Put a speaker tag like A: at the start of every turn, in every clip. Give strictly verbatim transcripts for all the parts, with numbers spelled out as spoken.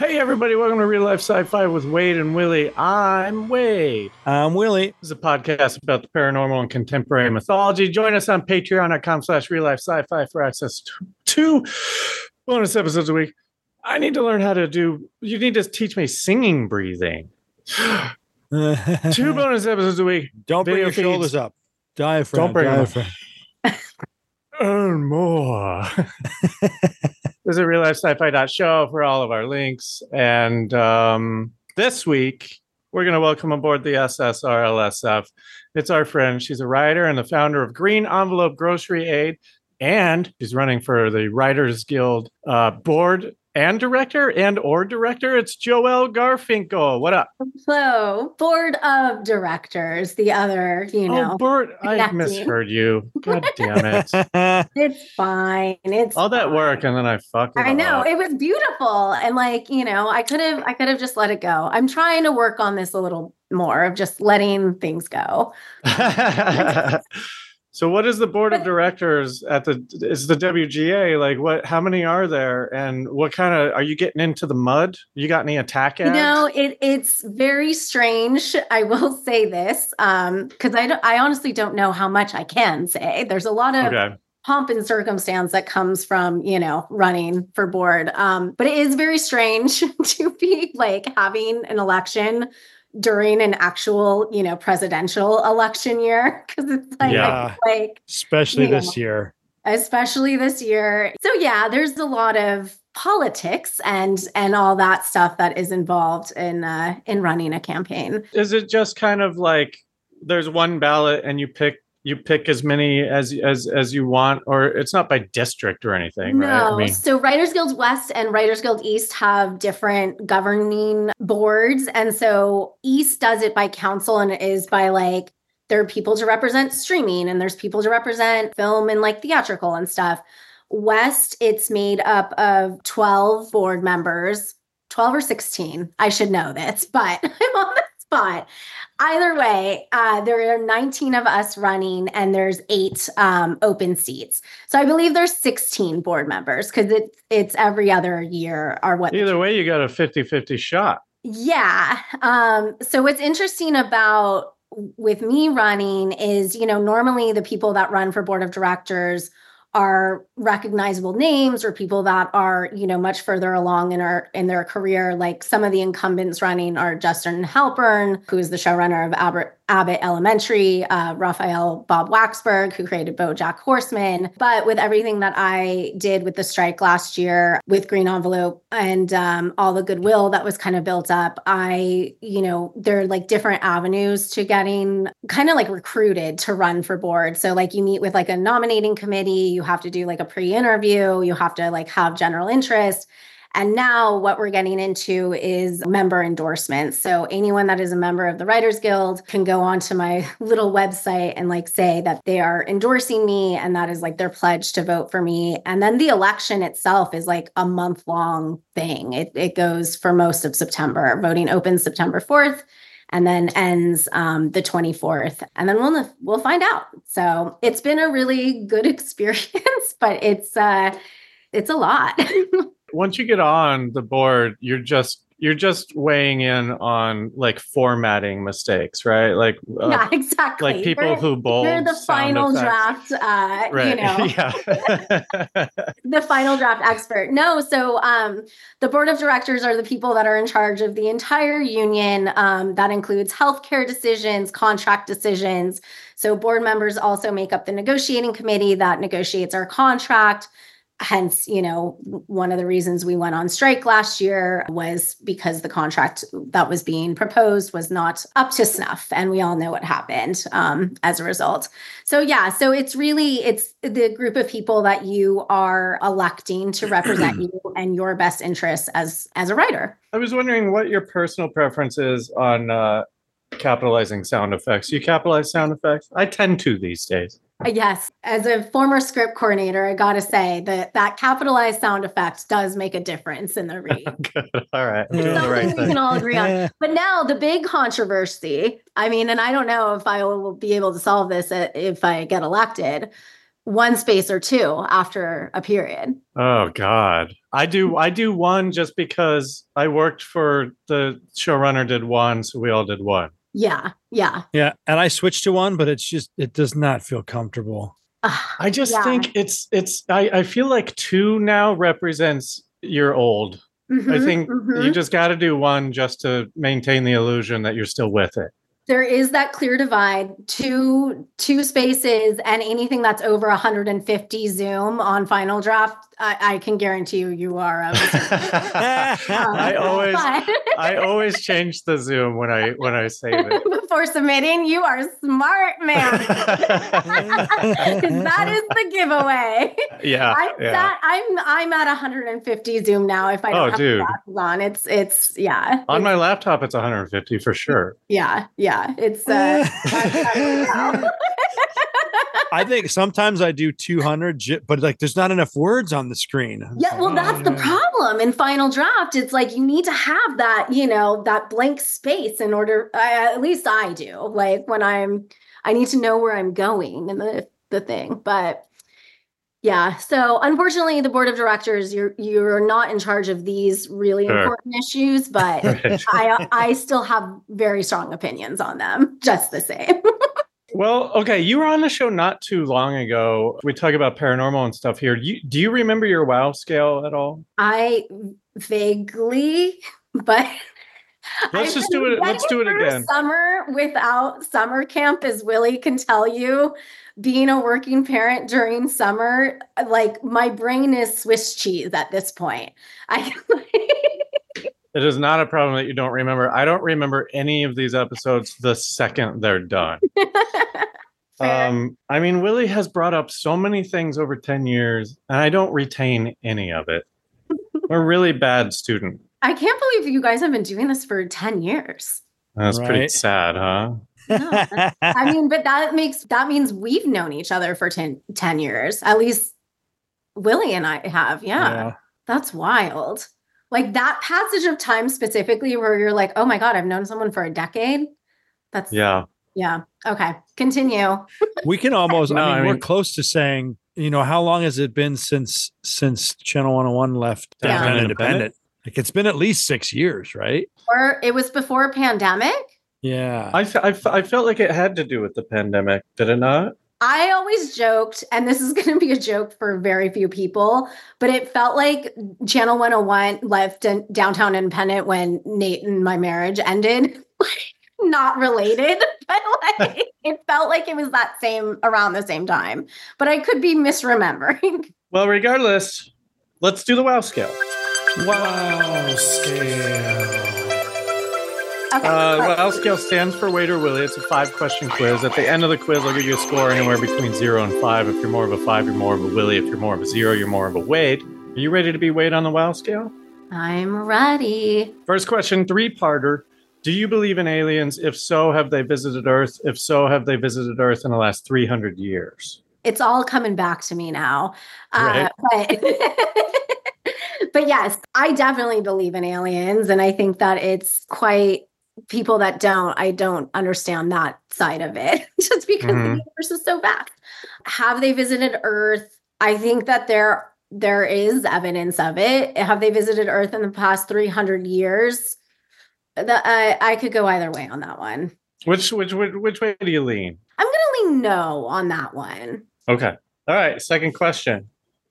A: Hey, everybody, welcome to Real Life Sci-Fi with Wade and Willie. I'm Wade.
B: I'm Willie.
A: This is a podcast about the paranormal and contemporary mythology. Join us on patreon.com slash real life sci-fi for access to two bonus episodes a week. I need to learn how to do, you need to teach me singing breathing. Two bonus episodes a week.
B: Don't bring
A: Video
B: your
A: feeds.
B: shoulders up. Diaphragm.
A: Don't bring them up.
B: diaphragm.
A: Earn more. Visit real life sci-fi dot show for all of our links. And um, this week, we're going to welcome aboard the S S R L S F. It's our friend. She's a writer and the founder of Green Envelope Grocery Aid. And she's running for the Writers Guild uh, board and director and or director. It's Joelle Garfinkel. What up?
C: Hello, board of directors. The other, you know,
A: oh, board. I
C: connecting.
A: misheard you. God damn it!
C: It's fine. It's
A: all that
C: fine.
A: work, and then I fucked it
C: I know
A: up.
C: it was beautiful, and like you know, I could have, I could have just let it go. I'm trying to work on this a little more of just letting things go.
A: So what is the board of directors at the is the W G A like what how many are there and what kind of are you getting into the mud? You got any attack ads?
C: You know, it it's very strange. I will say this um because I don't, I honestly don't know how much I can say. There's a lot of
A: okay.
C: pomp and circumstance that comes from, you know, running for board. Um but it is very strange to be like having an election during an actual, you know, presidential election year. Cause it's like,
B: yeah,
C: like
B: especially this know, year,
C: especially this year. So yeah, there's a lot of politics and, and all that stuff that is involved in, uh, in running a campaign.
A: Is it just kind of like there's one ballot and you pick you pick as many as as as you want, or it's not by district or anything,
C: no.
A: right? I mean,
C: so Writers Guild West and Writers Guild East have different governing boards. And so East does it by council and it is by like, there are people to represent streaming and there's people to represent film and like theatrical and stuff. West, it's made up of twelve board members, twelve or sixteen. I should know this, but I'm on the spot. Either way, uh, there are nineteen of us running and there's eight um, open seats. So I believe there's sixteen board members because it's, it's every other year or what.
A: Either way, you got a fifty-fifty shot.
C: Yeah. Um, so what's interesting about with me running is, you know, normally the people that run for board of directors are recognizable names or people that are, you know, much further along in our in their career. Like some of the incumbents running are Justin Halpern, who is the showrunner of Albert, Abbott Elementary, uh, Raphael Bob Waxberg, who created BoJack Horseman. But with everything that I did with the strike last year with Green Envelope and um, all the goodwill that was kind of built up, I, you know, there are like different avenues to getting kind of like recruited to run for board. So like you meet with like a nominating committee, you have to do like a pre-interview, you have to like have general interest. And now what we're getting into is member endorsements. So anyone that is a member of the Writers Guild can go onto my little website and like say that they are endorsing me and that is like their pledge to vote for me. And then the election itself is like a month long thing. It, it goes for most of September. Voting opens September fourth and then ends um, the twenty-fourth. And then we'll we'll find out. So it's been a really good experience, but it's uh, it's a lot.
A: Once you get on the board, you're just you're just weighing in on like formatting mistakes, right? Like uh,
C: yeah, exactly.
A: Like people
C: you're,
A: who bold.
C: You're the final
A: effects.
C: draft, uh,
A: right.
C: you know,
A: yeah.
C: the final draft expert. No, so um, the board of directors are the people that are in charge of the entire union. Um, that includes healthcare decisions, contract decisions. So board members also make up the negotiating committee that negotiates our contract. Hence, you know, one of the reasons we went on strike last year was because the contract that was being proposed was not up to snuff. And we all know what happened um, as a result. So, yeah, so it's really, it's the group of people that you are electing to represent you and your best interests as, as a writer.
A: I was wondering what your personal preference is on uh, capitalizing sound effects. You capitalize sound effects? I tend to these days.
C: Yes. As a former script coordinator, I got to say that that capitalized sound effect does make a difference in the read.
A: Good. All right. I'm doing
C: Something
A: the right
C: we
A: thing.
C: can all agree on. But now the big controversy, I mean, and I don't know if I will be able to solve this if I get elected. one space or two after a period.
A: Oh God. I do I do one just because I worked for the showrunner did one, so we all did one.
C: Yeah. Yeah.
B: Yeah. And I switched to one, but it's just, it does not feel comfortable.
A: I just
C: Yeah.
A: think it's it's I, I feel like two now represents you're old.
C: Mhm,
A: I think
C: mhm.
A: you just got to do one just to maintain the illusion that you're still with it.
C: There is that clear divide, two two spaces, and anything that's over one hundred fifty Zoom on Final Draft, I, I can guarantee you, you are. A
A: I always I always change the Zoom when I when I save it.
C: Before submitting, you are smart, man. That is the giveaway.
A: Yeah,
C: I'm
A: yeah.
C: that I'm I'm at one hundred fifty Zoom now. If I don't
A: Oh,
C: have
A: dude.
C: the glasses on, it's it's yeah.
A: On
C: it's,
A: my laptop, it's one hundred fifty for sure.
C: yeah yeah. It's uh.
B: I think sometimes I do two hundred, j- but like there's not enough words on the screen.
C: Yeah, well, that's the problem in Final Draft. It's like you need to have that, you know, that blank space in order. I, at least I do. Like when I'm, I need to know where I'm going in the the thing. But yeah, so unfortunately, the board of directors, you're you're not in charge of these really
A: Sure.
C: important issues, but
A: Right.
C: I I still have very strong opinions on them, just the same.
A: Well, okay, you were on the show not too long ago. We talk about paranormal and stuff here. You, do you remember your WoW scale at all?
C: I vaguely, but
A: Let's
C: I've
A: just
C: been
A: do it- let's
C: getting
A: do it
C: through
A: again.
C: Summer without summer camp, as Willie can tell you. Being a working parent during summer, like my brain is Swiss cheese at this point. I
A: It is not a problem that you don't remember. I don't remember any of these episodes the second they're done.
C: Fair.
A: Um, I mean, Willie has brought up so many things over ten years, and I don't retain any of it. I'm a really bad student.
C: I can't believe you guys have been doing this for ten years.
A: That's pretty
B: Right.
A: sad, huh?
C: No, I mean, but that makes that means we've known each other for ten, ten years. At least Willie and I have. Yeah.
B: Yeah.
C: That's wild. Like that passage of time specifically where you're like, oh my God, I've known someone for a decade. That's
A: Yeah.
C: yeah. Okay. Continue.
B: We can almost,
A: No,
B: I mean,
A: I
B: we're
A: mean-
B: close to saying, you know, how long has it been since since Channel one oh one left
C: Yeah.
B: Downtown
A: Independent?
B: Independent? Like it's been at least six years, right?
C: Or it was before a pandemic.
B: Yeah.
A: I, fe- I, fe- I felt like it had to do with the pandemic, did it not?
C: I always joked, and this is going to be a joke for very few people, but it felt like Channel one oh one left in Downtown Independent when Nate and my marriage ended. Not related, but like it felt like it was that same around the same time. But I could be misremembering.
A: Well, regardless, let's do the WoW scale.
B: Wow. Scale.
C: Okay.
A: Uh,
C: but-
A: WoW scale stands for Wade or Willie. It's a five question quiz. At the end of the quiz, I'll give you a score anywhere between zero and five. If you're more of a five, you're more of a Willie. If you're more of a zero, you're more of a Wade. Are you ready to be Wade on the WoW scale?
C: I'm ready.
A: First question, three-parter. Do you believe in aliens? If so, have they visited Earth? If so, have they visited Earth in the last three hundred years?
C: It's all coming back to me now. Uh,
A: Right.
C: but, but yes, I definitely believe in aliens. And I think that it's quite people that don't, I don't understand that side of it just because
A: Mhm.
C: the universe is so vast. Have they visited Earth? I think that there there is evidence of it. Have they visited Earth in the past three hundred years? The, I I could go either way on that one.
A: Which, which, which, which way do you lean?
C: I'm going to lean no on that one.
A: Okay. All right. Second question.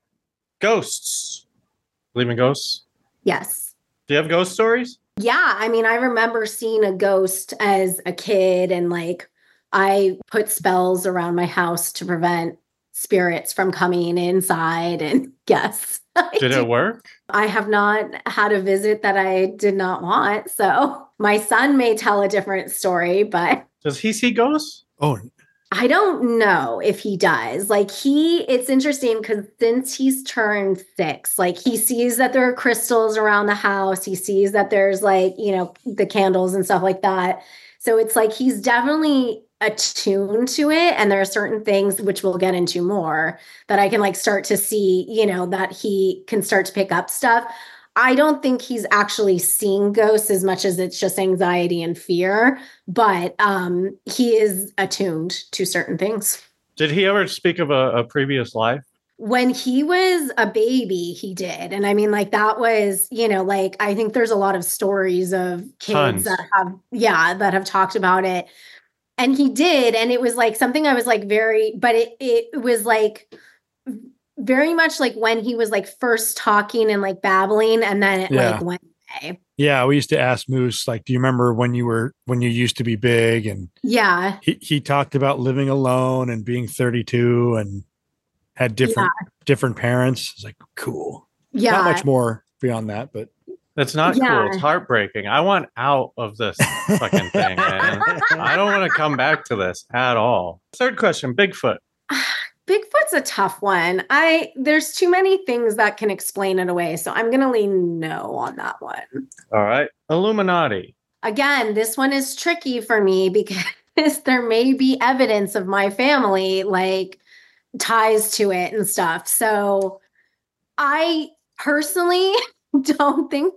A: Ghosts. Believe in ghosts?
C: Yes.
A: Do you have ghost stories?
C: Yeah, I mean, I remember seeing a ghost as a kid, and like I put spells around my house to prevent spirits from coming inside. And yes, I
A: Did
C: do.
A: it work?
C: I have not had a visit that I did not want. So my son may tell a different story, but
A: Does he see ghosts?
B: Oh,
C: I don't know if he does. Like he, it's interesting because since he's turned six, like he sees that there are crystals around the house. He sees that there's like, you know, the candles and stuff like that. So it's like he's definitely attuned to it. And there are certain things which we'll get into more that I can like start to see, you know, that he can start to pick up stuff. I don't think he's actually seeing ghosts as much as it's just anxiety and fear, but um, he is attuned to certain things.
A: Did he ever speak of a, a previous life?
C: When he was a baby, he did. And I mean, like, that was, you know, like, I think there's a lot of stories of kids
A: Tons.
C: that have, yeah, that have talked about it. And he did. And it was like something I was like very, but it, it was like very much like when he was like first talking and like babbling, and then it
B: Yeah.
C: like went away.
B: Yeah, we used to ask Moose, like, do you remember when you were when you used to be big? And
C: Yeah.
B: he, he talked about living alone and being thirty-two and had different different parents. It's like, cool.
C: Yeah.
B: Not much more beyond that, but
A: That's not
C: Yeah.
A: cool. It's heartbreaking. I want out of this fucking thing, man. I don't want to come back to this at all. Third question, Bigfoot.
C: Bigfoot's a tough one. I there's too many things that can explain it away, so I'm gonna lean no on that one.
A: All right. Illuminati.
C: Again, this one is tricky for me because there may be evidence of my family like ties to it and stuff. So I personally don't think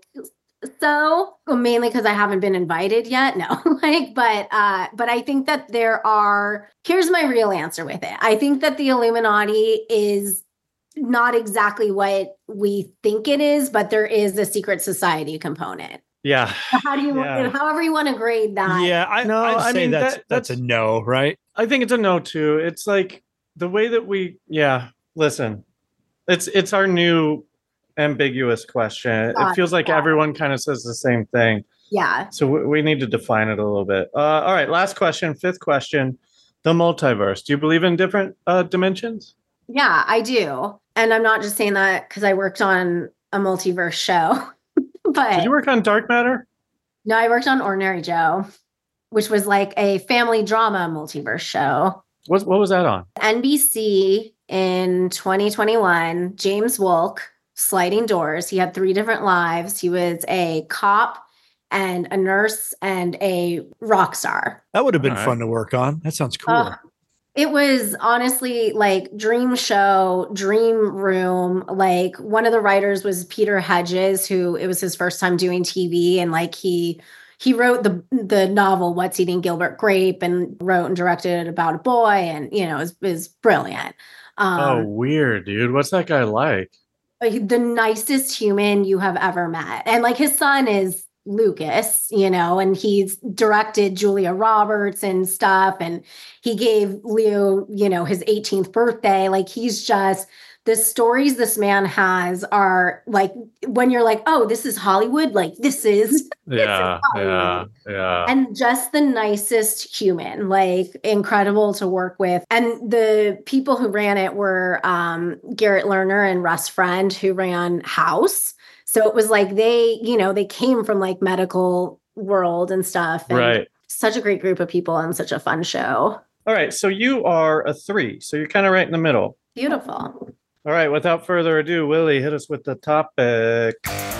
C: so, mainly because I haven't been invited yet. No, like, but uh, but I think that there are. Here's my real answer with it. I think that the Illuminati is not exactly what we think it is, but there is a secret society component.
A: Yeah.
C: How do you,
A: Yeah.
C: however you want to grade that?
B: yeah, I,
A: No,
B: I'd
A: I
B: say
A: mean,
B: that's,
A: that-
B: that's a
A: that's-
B: no, right?
A: I think it's a no too. It's like the way that we, yeah, listen, it's it's our new ambiguous question. It
C: Got
A: feels
C: it,
A: like
C: got it.
A: everyone kind of says the same thing.
C: Yeah.
A: So we, we need to define it a little bit. Uh, all right, last question, fifth question, the multiverse. Do you believe in different uh, dimensions?
C: Yeah, I do. And I'm not just saying that because I worked on a multiverse show, but
A: Did you work on Dark Matter?
C: no, I worked on Ordinary Joe, which was like a family drama multiverse show.
A: What, what was that on?
C: N B C in twenty twenty-one, James Wolk, Sliding Doors. He had three different lives. He was a cop and a nurse and a rock star.
B: That would have been
A: All right.
B: fun to work on. That sounds cool.
C: Uh, It was honestly like dream show, dream room. Like one of the writers was Peter Hedges, who it was his first time doing T V, and like he he wrote the the novel What's Eating Gilbert Grape and wrote and directed it about a boy, and you know, it was, it was brilliant. Um,
A: Oh, weird, dude. What's that guy like?
C: like, the nicest human you have ever met, and like his son is Lucas, you know, and he's directed Julia Roberts and stuff. And he gave Leo, you know, his eighteenth birthday. Like he's just, the stories this man has are like, when you're like, oh, this is Hollywood, like this is,
A: Yeah, yeah,
C: Hollywood.
A: yeah.
C: and just the nicest human, like incredible to work with. And the people who ran it were um, Garrett Lerner and Russ Friend, who ran House. So it was like they, you know, they came from like medical world and stuff. And
A: Right.
C: such a great group of people and such a fun show.
A: All right. So you are a three. So you're kind of right in the middle.
C: Beautiful.
A: All right. Without further ado, Willie, hit us with the topic.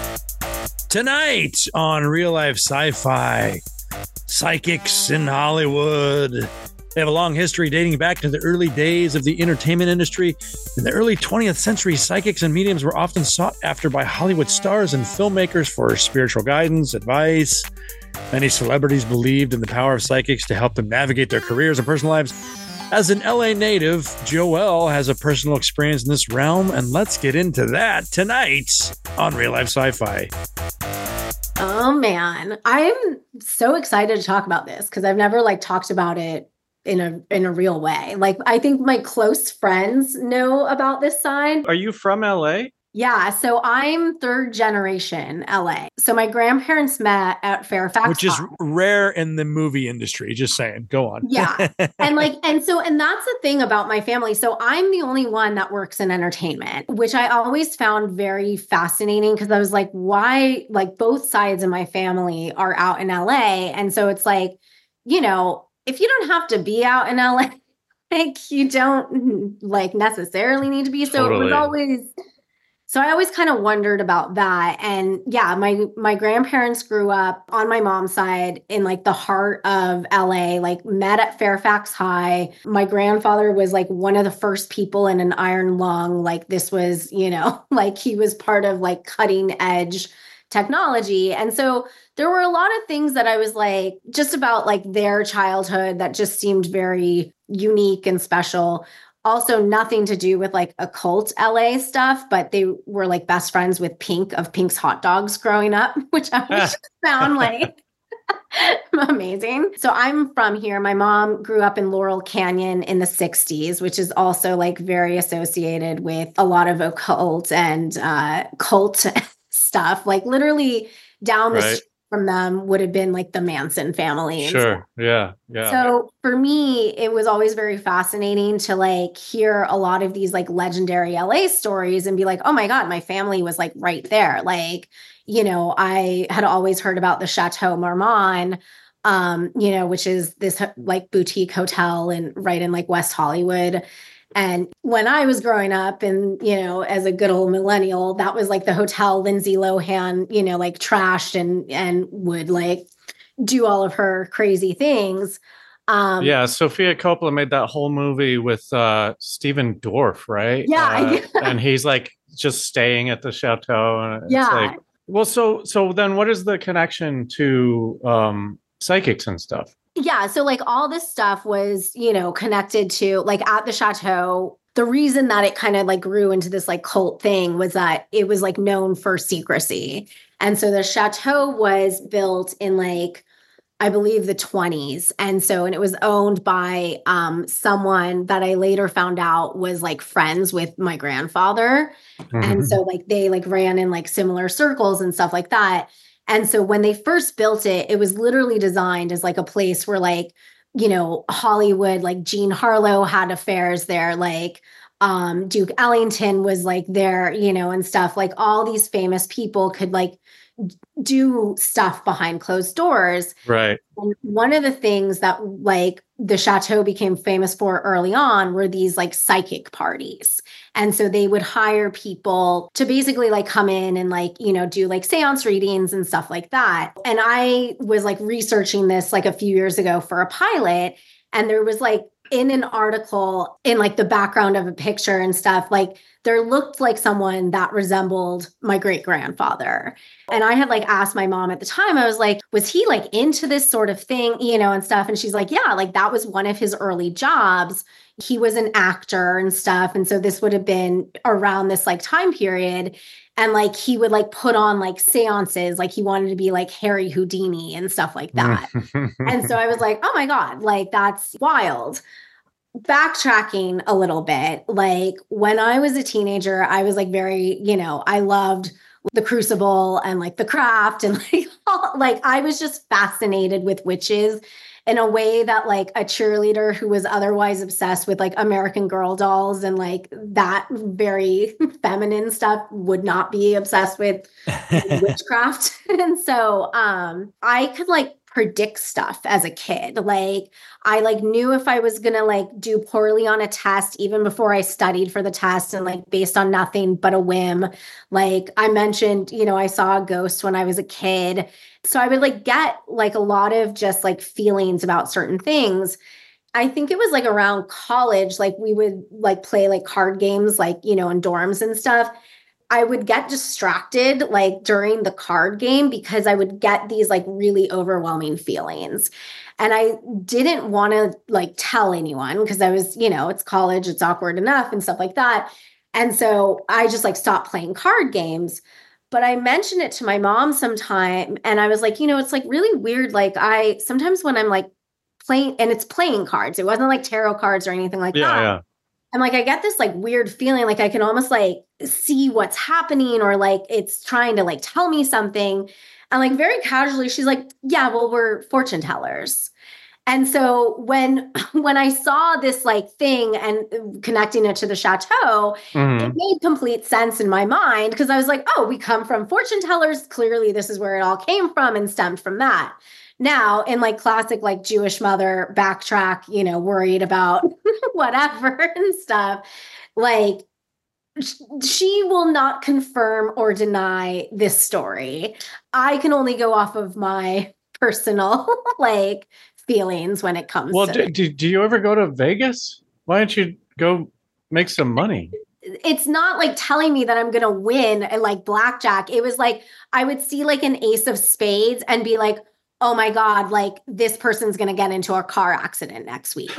B: Tonight on Real Life Sci-Fi, psychics in Hollywood. They have a long history dating back to the early days of the entertainment industry. In the early twentieth century, psychics and mediums were often sought after by Hollywood stars and filmmakers for spiritual guidance, advice. Many celebrities believed in the power of psychics to help them navigate their careers and personal lives. As an L A native, Joelle has a personal experience in this realm, and let's get into that tonight on Real Life Sci-Fi.
C: Oh man, I'm so excited to talk about this because I've never like talked about it in a in a real way. Like I think my close friends know about this side.
A: Are you from L A?
C: Yeah, so I'm third generation L A. So my grandparents met at Fairfax,
B: Which is
C: High.
B: rare in the movie industry. Just saying. Go on.
C: Yeah. And like, and so, and that's the thing about my family. So I'm the only one that works in entertainment, which I always found very fascinating because I was like, why, like both sides of my family are out in L A. And so it's like, you know, if you don't have to be out in L A, like you don't like necessarily need to be. So it
A: Totally.
C: was always, so I always kind of wondered about that. And yeah, my my grandparents grew up on my mom's side in like the heart of L A, like met at Fairfax High. My grandfather was like one of the first people in an iron lung. Like this was, you know, like he was part of like cutting edge technology. And so there were a lot of things that I was like, just about like their childhood that just seemed very unique and special. Also, nothing to do with like occult L A stuff, but they were like best friends with Pink of Pink's Hot Dogs growing up, which I always found like amazing. So I'm from here. My mom grew up in Laurel Canyon in the sixties, which is also like very associated with a lot of occult and uh, cult stuff. Like literally down the
A: Right.
C: street from them would have been like the Manson family. And
A: Sure.
C: stuff.
A: Yeah. Yeah.
C: So for me, it was always very fascinating to like hear a lot of these like legendary L A stories and be like, oh my God, my family was like right there. Like, you know, I had always heard about the Chateau Marmont, um, you know, which is this like boutique hotel and right in like West Hollywood. And when I was growing up and, you know, as a good old millennial, that was like the hotel Lindsay Lohan, you know, like trashed and, and would like do all of her crazy things. Um,
A: yeah. Sophia Coppola made that whole movie with uh, Stephen Dorff, right?
C: Yeah,
A: Uh,
C: yeah.
A: And he's like just staying at the chateau. And it's
C: Yeah.
A: like, well, so, so then what is the connection to um, psychics and stuff?
C: Yeah. So like all this stuff was, you know, connected to like at the chateau. The reason that it kind of like grew into this like cult thing was that it was like known for secrecy. And so the chateau was built in like, I believe the twenties. And so, and it was owned by um, someone that I later found out was like friends with my grandfather.
A: Mhm.
C: And so like they like ran in like similar circles and stuff like that. And so when they first built it, it was literally designed as like a place where like, you know, Hollywood, like Jean Harlow had affairs there, like um, Duke Ellington was like there, you know, and stuff. Like all these famous people could like do stuff behind closed doors.
A: Right.
C: And one of the things that like the chateau became famous for early on were these like psychic parties. And so they would hire people to basically like come in and like, you know, do like seance readings and stuff like that. And I was like researching this like a few years ago for a pilot. And there was like in an article in like the background of a picture and stuff, like there looked like someone that resembled my great grandfather. And I had like asked my mom at the time, I was like, was he like into this sort of thing, you know, and stuff? And she's like, yeah, like that was one of his early jobs. He was an actor and stuff. And so this would have been around this like time period. And like he would like put on like seances, like he wanted to be like Harry Houdini and stuff like that. And so I was like, oh my God, like that's wild. Backtracking a little bit, like when I was a teenager, I was like very, you know, I loved The Crucible and like The Craft and like, all, like I was just fascinated with witches in a way that like a cheerleader who was otherwise obsessed with like American Girl dolls and like that very feminine stuff would not be obsessed with witchcraft. And so um I could like predict stuff as a kid. Like I like knew if I was going to like do poorly on a test even before I studied for the test and like based on nothing but a whim. Like I mentioned, you know, I saw a ghost when I was a kid. So I would like get like a lot of just like feelings about certain things. I think it was like around college, like we would like play like card games, like, you know, in dorms and stuff. I would get distracted like during the card game because I would get these like really overwhelming feelings. And I didn't want to like tell anyone because I was, you know, it's college, it's awkward enough and stuff like that. And so I just like stopped playing card games. But I mentioned it to my mom sometime and I was like, you know, it's like really weird. Like I sometimes when I'm like playing and it's playing cards, it wasn't like tarot cards or anything like
A: Yeah.
C: that.
A: Yeah.
C: And like, I get this like weird feeling, like I can almost like see what's happening or like it's trying to like tell me something. And like very casually, she's like, yeah, well, we're fortune tellers. And so when, when I saw this like thing and connecting it to the chateau,
A: Mhm.
C: it made complete sense in my mind because I was like, oh, we come from fortune tellers. Clearly, this is where it all came from and stemmed from that. Now, in like classic, like Jewish mother backtrack, you know, worried about whatever and stuff, like sh- she will not confirm or deny this story. I can only go off of my personal like feelings when it comes
A: Well,
C: to
A: do,
C: it.
A: do, do you ever go to Vegas? Why don't you go make some money?
C: It's not like telling me that I'm going to win at like blackjack. It was like, I would see like an ace of spades and be like, oh my God, like this person's going to get into a car accident next week.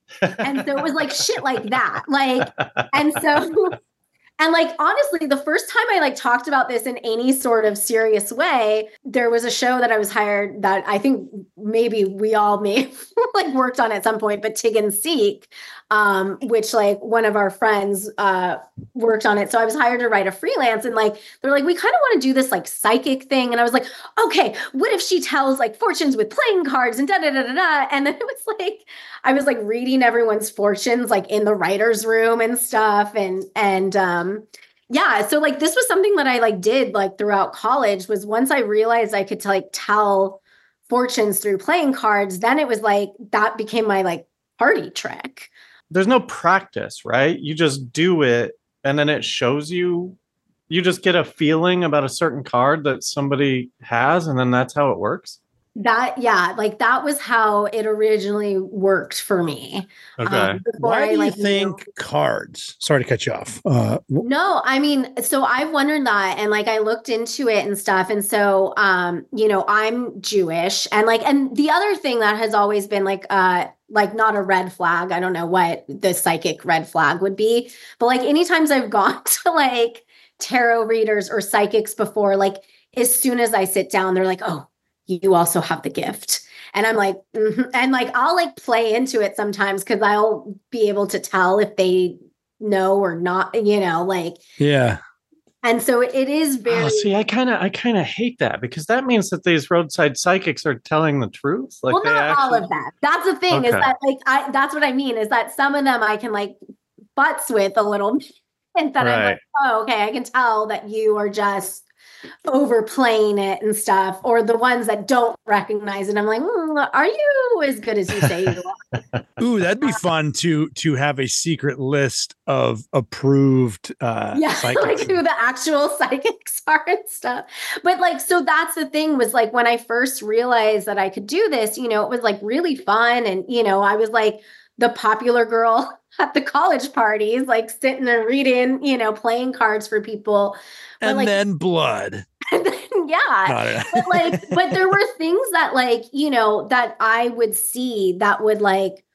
C: And so it was like shit like that. Like, and so, and like, honestly, the first time I like talked about this in any sort of serious way, there was a show that I was hired that I think maybe we all may have like worked on at some point, but Tig and Seek, um, which like one of our friends uh, worked on it. So I was hired to write a freelance, and like, they're like, we kind of want to do this like psychic thing. And I was like, okay, what if she tells like fortunes with playing cards and da da da da da? And then it was like, I was like reading everyone's fortunes like in the writer's room and stuff. And, and, um, yeah, so like this was something that I like did like throughout college. Was once I realized I could like tell fortunes through playing cards, then it was like that became my like party trick.
A: There's no practice, right? You just do it and then it shows you, you just get a feeling about a certain card that somebody has, and then that's how it works.
C: That, yeah, like that was how it originally worked for me.
A: Okay.
C: Um,
B: Why
C: I,
B: do
C: like,
B: you think
C: knew-
B: cards? Sorry to cut you off. Uh, w-
C: No, I mean, so I've wondered that, and like I looked into it and stuff. And so, um, you know, I'm Jewish, and like, and the other thing that has always been like, uh, like not a red flag. I don't know what the psychic red flag would be, but like anytime I've gone to like tarot readers or psychics before, like as soon as I sit down, they're like, oh, you also have the gift. And I'm like, mm-hmm. And like, I'll like play into it sometimes because I'll be able to tell if they know or not, you know, like,
B: yeah.
C: and so it is very.
A: Oh, see, I kind of, I kind of hate that, because that means that these roadside psychics are telling the truth. Like,
C: well,
A: they
C: not
A: actually...
C: all of that. That's the thing,
A: Okay.
C: is that like, I, that's what I mean, is that some of them I can like butts with a little, and then I'm
A: Right.
C: like, oh, okay, I can tell that you are just overplaying it and stuff, or the ones that don't recognize it. I'm like, mm, are you as good as you say you are?
B: Ooh, that'd be fun to to have a secret list of approved uh
C: Yeah,
B: psychics.
C: like who the actual psychics are and stuff. But like, so that's the thing, was like when I first realized that I could do this, you know, it was like really fun. And, you know, I was like the popular girl at the college parties, like sitting and reading, you know, playing cards for people. But
B: and
C: like,
B: then blood.
C: and then, yeah.
B: No, no, no.
C: But like, but there were things that like, you know, that I would see that would like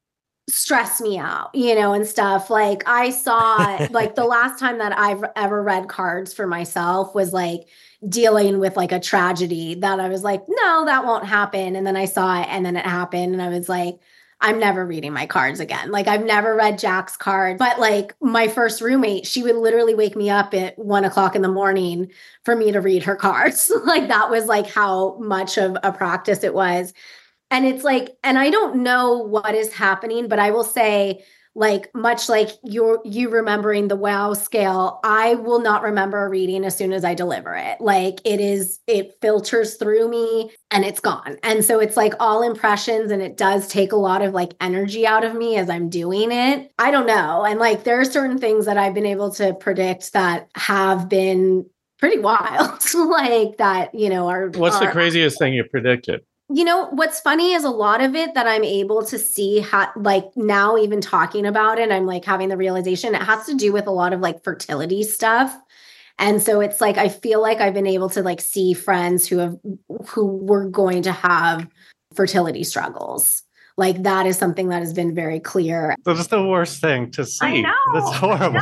C: stress me out, you know, and stuff. Like I saw like the last time that I've ever read cards for myself was like dealing with like a tragedy that I was like, no, that won't happen. And then I saw it, and then it happened, and I was like, I'm never reading my cards again. Like I've never read Jack's card, but like my first roommate, she would literally wake me up at one o'clock in the morning for me to read her cards. Like that was like how much of a practice it was. And it's like, and I don't know what is happening, but I will say, like, much like you're, you remembering the wow scale, I will not remember a reading as soon as I deliver it. Like it is, it filters through me and it's gone. And so it's like all impressions, and it does take a lot of like energy out of me as I'm doing it. I don't know. And like, there are certain things that I've been able to predict that have been pretty wild, like that, you know, are.
A: What's
C: are,
A: the craziest thing you predicted?
C: You know, what's funny is a lot of it that I'm able to see, ha- like now even talking about it, I'm like having the realization it has to do with a lot of like fertility stuff. And so it's like, I feel like I've been able to like see friends who have, who were going to have fertility struggles. Like that is something that has been very clear.
A: That's the worst thing to see.
C: I know,
A: That's horrible.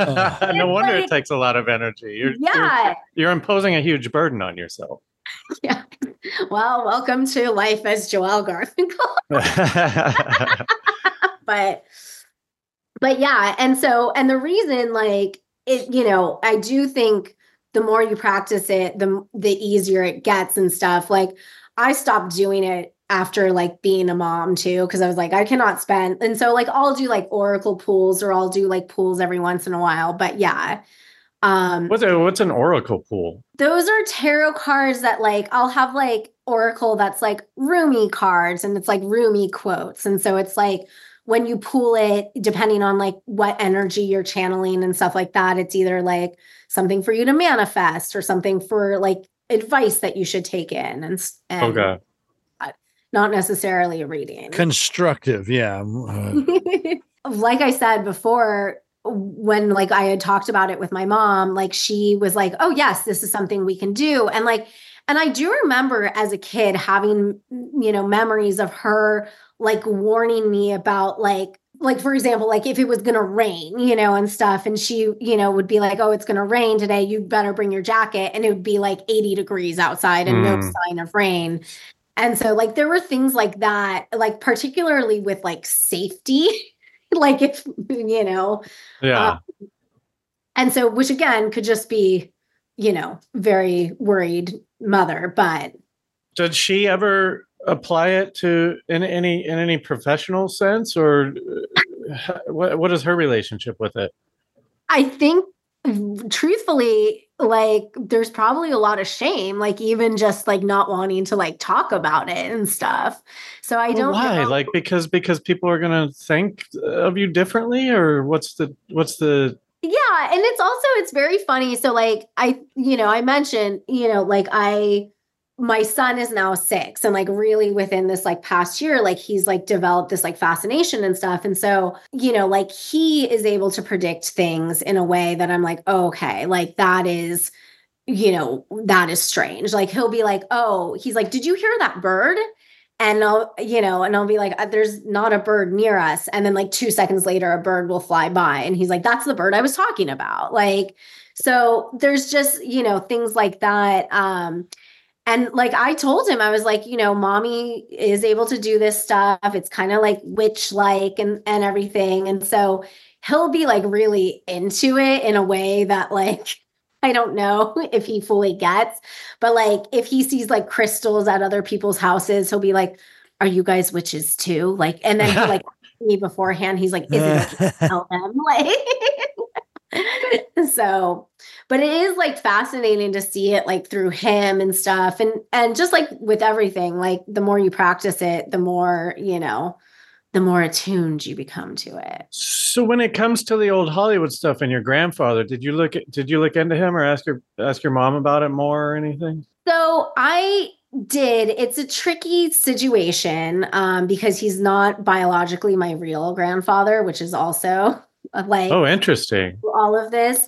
C: I
A: No
C: It's
A: wonder
C: like-
A: it takes a lot of energy. You're,
C: Yeah.
A: you're, you're imposing a huge burden on yourself.
C: Yeah. Well, welcome to life as Joelle Garfinkel. but but yeah, and so, and the reason, like, it, you know, I do think the more you practice it, the the easier it gets and stuff. Like I stopped doing it after like being a mom too, because I was like, I cannot spend, and so like I'll do like oracle pools, or I'll do like pools every once in a while. But yeah. Um
A: what's a, what's an oracle pool?
C: Those are tarot cards that like I'll have like oracle that's like Rumi cards, and it's like Rumi quotes. And so it's like when you pull it, depending on like what energy you're channeling and stuff like that, it's either like something for you to manifest or something for like advice that you should take in, and, and
A: Okay.
C: not necessarily a reading.
B: Constructive, yeah. Uh,
C: Like I said before, when like I had talked about it with my mom, like she was like, oh yes, this is something we can do. And like, And I do remember as a kid having, you know, memories of her like warning me about like, like, for example, like if it was going to rain, you know, and stuff. And she, you know, would be like, oh, it's going to rain today. You better bring your jacket. And it would be like eighty degrees outside and mm. no sign of rain. And so like, there were things like that, like particularly with like safety, like if, you know,
A: yeah.
C: Um, and so, which again, could just be, you know, very worried mother, but.
A: Did she ever apply it to in any in any professional sense, or what what is her relationship with it?
C: I think truthfully, like there's probably a lot of shame, like even just like not wanting to like talk about it and stuff. So I
A: well,
C: don't
A: why
C: know.
A: like because because people are gonna think of you differently, or what's the what's the
C: yeah. And it's also it's very funny. So like I you know I mentioned you know like I my son is now six, and like really within this like past year, like he's like developed this like fascination and stuff. And so, you know, like he is able to predict things in a way that I'm like, oh, okay, like that is, you know, that is strange. Like he'll be like, oh, he's like, did you hear that bird? And I'll, you know, and I'll be like, there's not a bird near us. And then like two seconds later, a bird will fly by. And he's like, that's the bird I was talking about. Like, so there's just, you know, things like that. Um, And like I told him, I was like, you know, mommy is able to do this stuff. It's kind of like witch-like and, and everything. And so he'll be like really into it in a way that like, I don't know if he fully gets, but like if he sees like crystals at other people's houses, he'll be like, are you guys witches too? Like, and then he'll like me beforehand. He's like, is it okay to tell them? Like, so, but it is like fascinating to see it like through him and stuff. And, and just like with everything, like the more you practice it, the more, you know, the more attuned you become to it.
A: So when it comes to the old Hollywood stuff and your grandfather, did you look at, did you look into him or ask your, ask your mom about it more or anything?
C: So I did. It's a tricky situation um, because he's not biologically my real grandfather, which is also like,
A: oh, interesting.
C: All of this.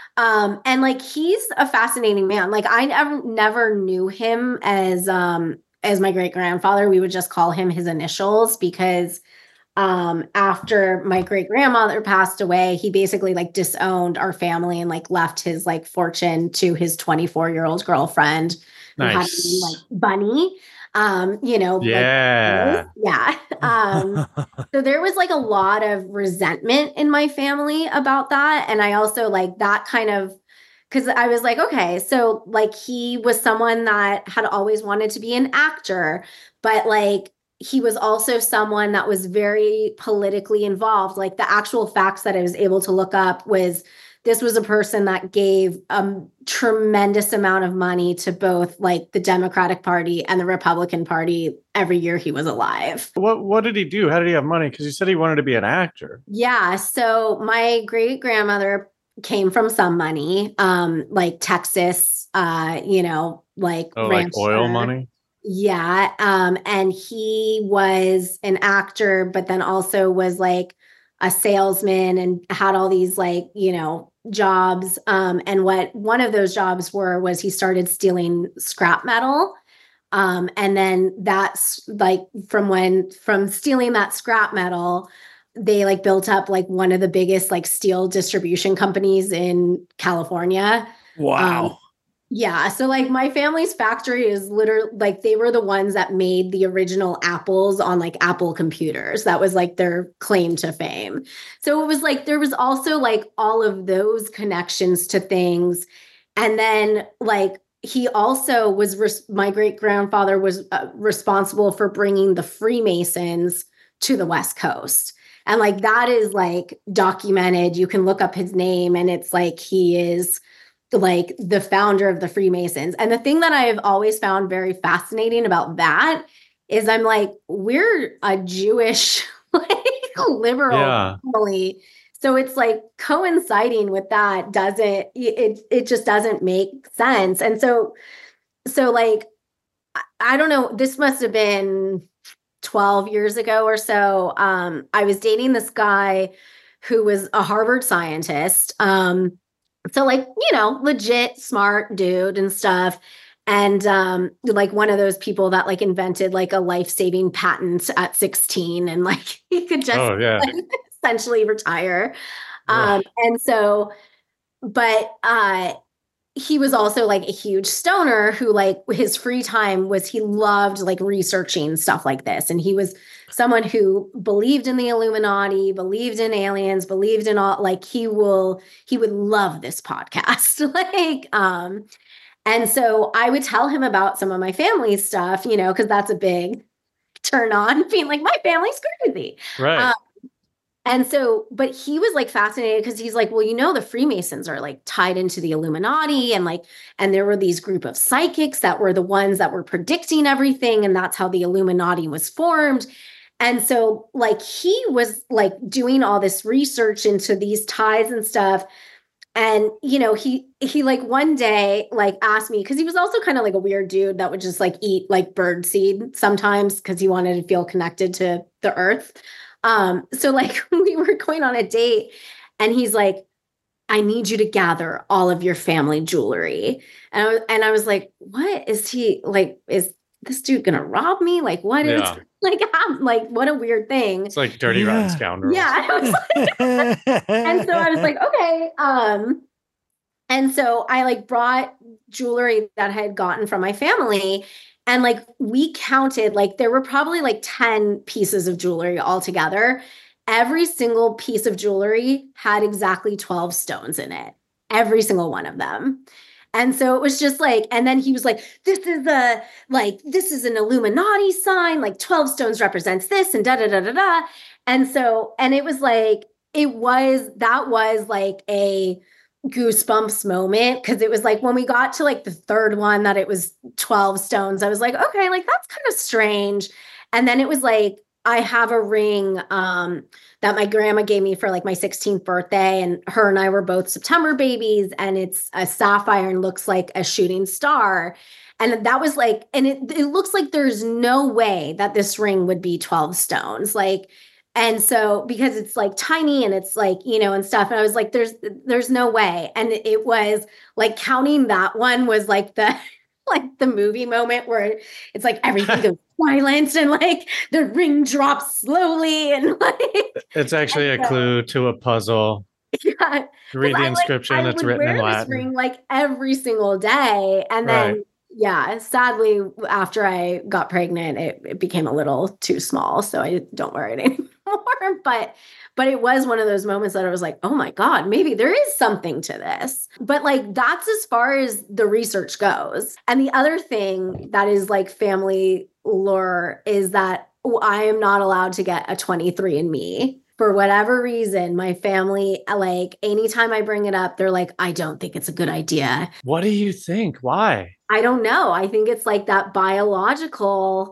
C: Um, and like, he's a fascinating man. Like I never, never knew him as, um, as my great grandfather. We would just call him his initials because, um, after my great grandmother passed away, he basically like disowned our family and like left his like fortune to his twenty-four year old girlfriend.
A: Nice.
C: Who had a name, like Bunny. Um, you know,
A: yeah,
C: like, yeah. Um, so there was like a lot of resentment in my family about that. And I also like that kind of, because I was like, okay, so like he was someone that had always wanted to be an actor, but like he was also someone that was very politically involved. Like the actual facts that I was able to look up was this was a person that gave a tremendous amount of money to both like the Democratic Party and the Republican Party every year he was alive.
A: What what did he do? How did he have money? Because he said he wanted to be an actor.
C: Yeah. So my great grandmother came from some money, um, like Texas, uh, you know, like
A: oh, like oil money.
C: Yeah. Um, and he was an actor, but then also was like a salesman and had all these like, you know, jobs. Um, and what one of those jobs were was he started stealing scrap metal. Um, and then that's like from when, from stealing that scrap metal, they like built up like one of the biggest like steel distribution companies in California.
B: Wow.
C: Um, Yeah. So like my family's factory is literally like they were the ones that made the original apples on like Apple computers. That was like their claim to fame. So it was like there was also like all of those connections to things. And then like he also was res- my great grandfather was uh, responsible for bringing the Freemasons to the West Coast. And like that is like documented. You can look up his name and it's like he is like the founder of the Freemasons. And the thing that I've always found very fascinating about that is I'm like, we're a Jewish, like liberal
A: yeah.
C: family. So it's like coinciding with that doesn't, it, it just doesn't make sense. And so, so like, I don't know, this must have been twelve years ago or so. Um, I was dating this guy who was a Harvard scientist. Um, So like, you know, legit smart dude and stuff. and um, like one of those people that like invented like a life-saving patent at sixteen, and like he could just
A: oh, yeah.
C: like, essentially retire. Um, and so, but uh, he was also like a huge stoner who like his free time was he loved like researching stuff like this. And he was someone who believed in the Illuminati, believed in aliens, believed in all, like he will, he would love this podcast. like, um, and so I would tell him about some of my family stuff, you know, because that's a big turn on, being like, my family's crazy.
A: Right.
C: Um, And so, but he was like fascinated because he's like, well, you know, the Freemasons are like tied into the Illuminati, and like, and there were these group of psychics that were the ones that were predicting everything. And that's how the Illuminati was formed. And so like, he was like doing all this research into these ties and stuff. And, you know, he, he like one day like asked me, cause he was also kind of like a weird dude that would just like eat like bird seed sometimes, cause he wanted to feel connected to the earth. Um, so like we were going on a date and he's like, I need you to gather all of your family jewelry. And I was, and I was like, what is he like? Is this dude going to rob me? Like, what is
A: Yeah.
C: like, I'm, like, what a weird thing.
A: It's like dirty,
B: Yeah.
A: rotten scoundrel.
C: Yeah. I was like, and so I was like, okay. Um, and so I like brought jewelry that I had gotten from my family. And like we counted, like there were probably like ten pieces of jewelry altogether. Every single piece of jewelry had exactly twelve stones in it, every single one of them. And so it was just like, and then he was like, this is a, like, this is an Illuminati sign, like twelve stones represents this and da, da, da, da, da. And so, and it was like, it was, that was like a goosebumps moment. Cause it was like, when we got to like the third one that it was twelve stones, I was like, okay, like that's kind of strange. And then it was like, I have a ring um, that my grandma gave me for like my sixteenth birthday. And her and I were both September babies. And it's a sapphire and looks like a shooting star. And that was like, and it, it looks like there's no way that this ring would be twelve stones. Like, and so because it's like tiny and it's like, you know, and stuff. And I was like, there's, there's no way. And it was like counting that one was like the, like the movie moment where it's like everything goes silent and like the ring drops slowly. And like,
A: It's actually a clue to a puzzle.
C: Yeah.
A: Read the
C: I,
A: inscription.
C: Like,
A: it's
C: I would
A: written
C: wear
A: in
C: this
A: Latin.
C: ring like every single day. And then,
A: Right.
C: yeah, sadly, after I got pregnant, it, it became a little too small. So I don't wear it anymore. But but it was one of those moments that I was like, oh my God, maybe there is something to this. But like, that's as far as the research goes. And the other thing that is like family lore is that I am not allowed to get a twenty-three and me. For whatever reason, my family, like anytime I bring it up, they're like, I don't think it's a good idea.
A: What do you think? Why?
C: I don't know. I think it's like that biological,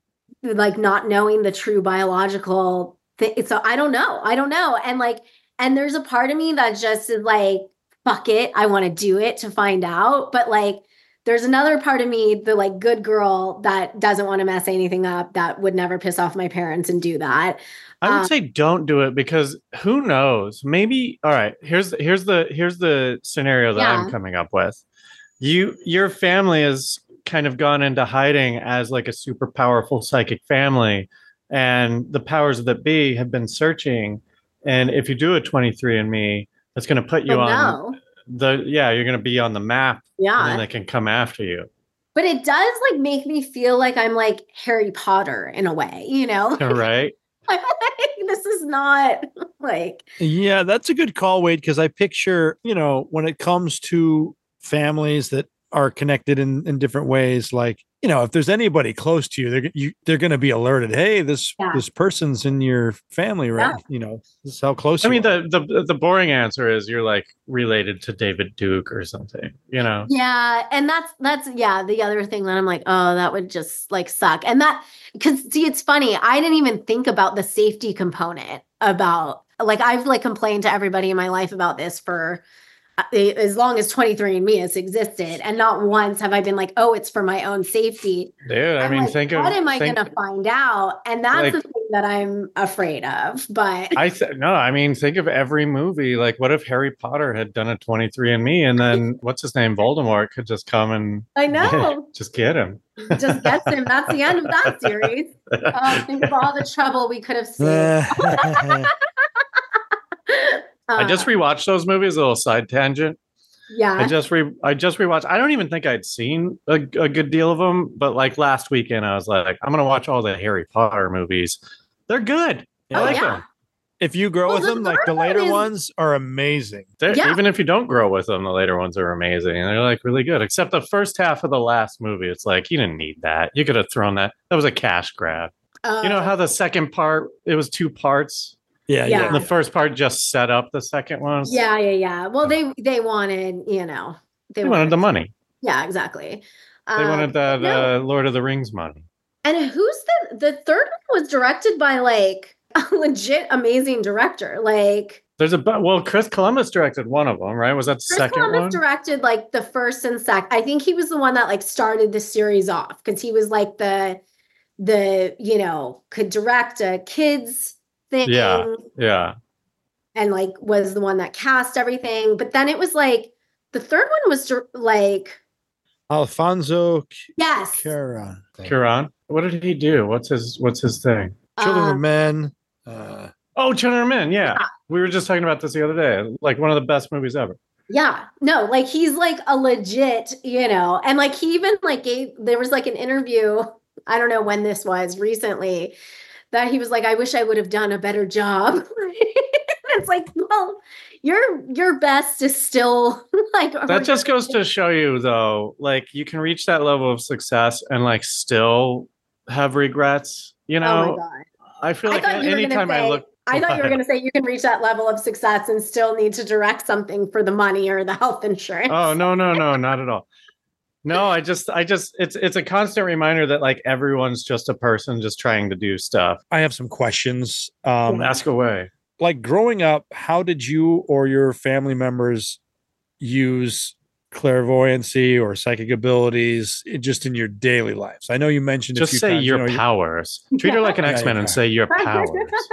C: like not knowing the true biological thing. So I don't know. I don't know. And like, and there's a part of me that just is like, fuck it. I want to do it to find out. But like, there's another part of me, the like good girl that doesn't want to mess anything up, that would never piss off my parents and do that.
A: I would
C: Um,
A: say don't do it because who knows? Maybe all right, here's here's the here's the scenario that
C: Yeah.
A: I'm coming up with. You your family has kind of gone into hiding as like a super powerful psychic family, and the powers that be have been searching. And if you do a twenty-three and me, that's going to put you
C: oh,
A: on
C: no.
A: the yeah, you're going to be on the map, and
C: Yeah.
A: then they can come after you.
C: But it does like make me feel like I'm like Harry Potter in a way, you know?
A: All right.
C: I'm like, this is not like,
B: Yeah, that's a good call, Wade, because I picture, you know, when it comes to families that are connected in, in different ways, like, you know, if there's anybody close to you, they're you, they're going to be alerted. Hey, this
C: Yeah.
B: this person's in your family, right?
C: Yeah.
B: You know, this is how close.
A: I
B: you
A: mean,
B: are.
A: the, the the boring answer is you're like related to David Duke or something, you know?
C: yeah. And that's, that's, yeah, the other thing that I'm like, oh, that would just like suck. And that, because see, it's funny. I didn't even think about the safety component about, like, I've like complained to everybody in my life about this for uh, as long as twenty-three and me has existed. And not once have I been like, oh, it's for my own safety.
A: Dude, I
C: I'm
A: mean,
C: like,
A: think of
C: what am I
A: think-
C: going to find out? And that's
A: like-
C: the thing that I'm afraid of, but
A: I th- no, I mean, think of every movie. Like, what if Harry Potter had done a twenty-three and me, and then what's his name, Voldemort, could just come and
C: I
A: get,
C: know.
A: just get him.
C: Just gets him. That's the end of that series. Oh, think of all the trouble we could have saved.
A: I just rewatched those movies. A little side tangent.
C: Yeah.
A: I just re I just rewatched. I don't even think I'd seen a, a good deal of them, but like last weekend, I was like, I'm gonna watch all the Harry Potter movies. They're good. I
C: Oh,
A: like
C: yeah.
A: them.
B: If you grow
C: Well,
B: with
C: the
B: them, like the
C: third one
B: later
C: is-
B: ones are amazing.
A: They're-
C: Yeah.
A: Even if you don't grow with them, the later ones are amazing. They're like really good. Except the first half of the last movie, it's like you didn't need that. You could have thrown that. That was a cash grab.
C: Uh,
A: You know how the second part, it was two parts.
B: Yeah,
C: Yeah.
B: yeah.
A: And the first part just set up the second one.
C: Yeah, yeah, yeah. Well, they they wanted, you know,
A: They wanted the money.
C: Yeah, exactly.
A: They
C: Um,
A: wanted that
C: no.
A: uh, Lord of the Rings money.
C: And who's the the third one was directed by like a legit amazing director. Like
A: There's a bu- well, Chris Columbus directed one of them, right? Was that the
C: Chris
A: second
C: Columbus
A: one?
C: directed like the first and second. I think he was the one that like started the series off because he was like the the you know could direct a kids thing.
A: Yeah. Yeah.
C: And like was the one that cast everything. But then it was like the third one was dir- like
B: Alfonso
C: yes,
B: Cuarón.
A: Cuarón. What did he do? What's his What's his thing?
B: Children of
C: um,
B: Men. Uh,
A: Oh, Children of Men. Yeah.
C: Yeah.
A: We were just talking about this the other day. Like one of the best movies ever.
C: Yeah, no, like he's like a legit, you know, and like he even like gave there was like an interview, I don't know when this was recently, that he was like, I wish I would have done a better job. It's like, well, your your best is still like
A: That just goes to show you, though, like you can reach that level of success and like still have regrets. You
C: Oh my
A: know,
C: God.
A: I feel
C: I
A: like
C: thought you were gonna
A: anytime I
C: say-
A: look,
C: I thought you were going to say you can reach that level of success and still need to direct something for the money or the health insurance.
A: oh no, no, no, not at all. No, I just, I just, it's, it's a constant reminder that like everyone's just a person just trying to do stuff.
B: I have some questions. Um,
A: Ask away.
B: like growing up, how did you or your family members use clairvoyancy or psychic abilities i- just in your daily lives? I know you mentioned a
A: Just
B: few
A: say
B: times,
A: your
B: you know, you-
A: powers. Treat her like an
B: Yeah,
A: X-Men and
B: yeah.
A: say your powers.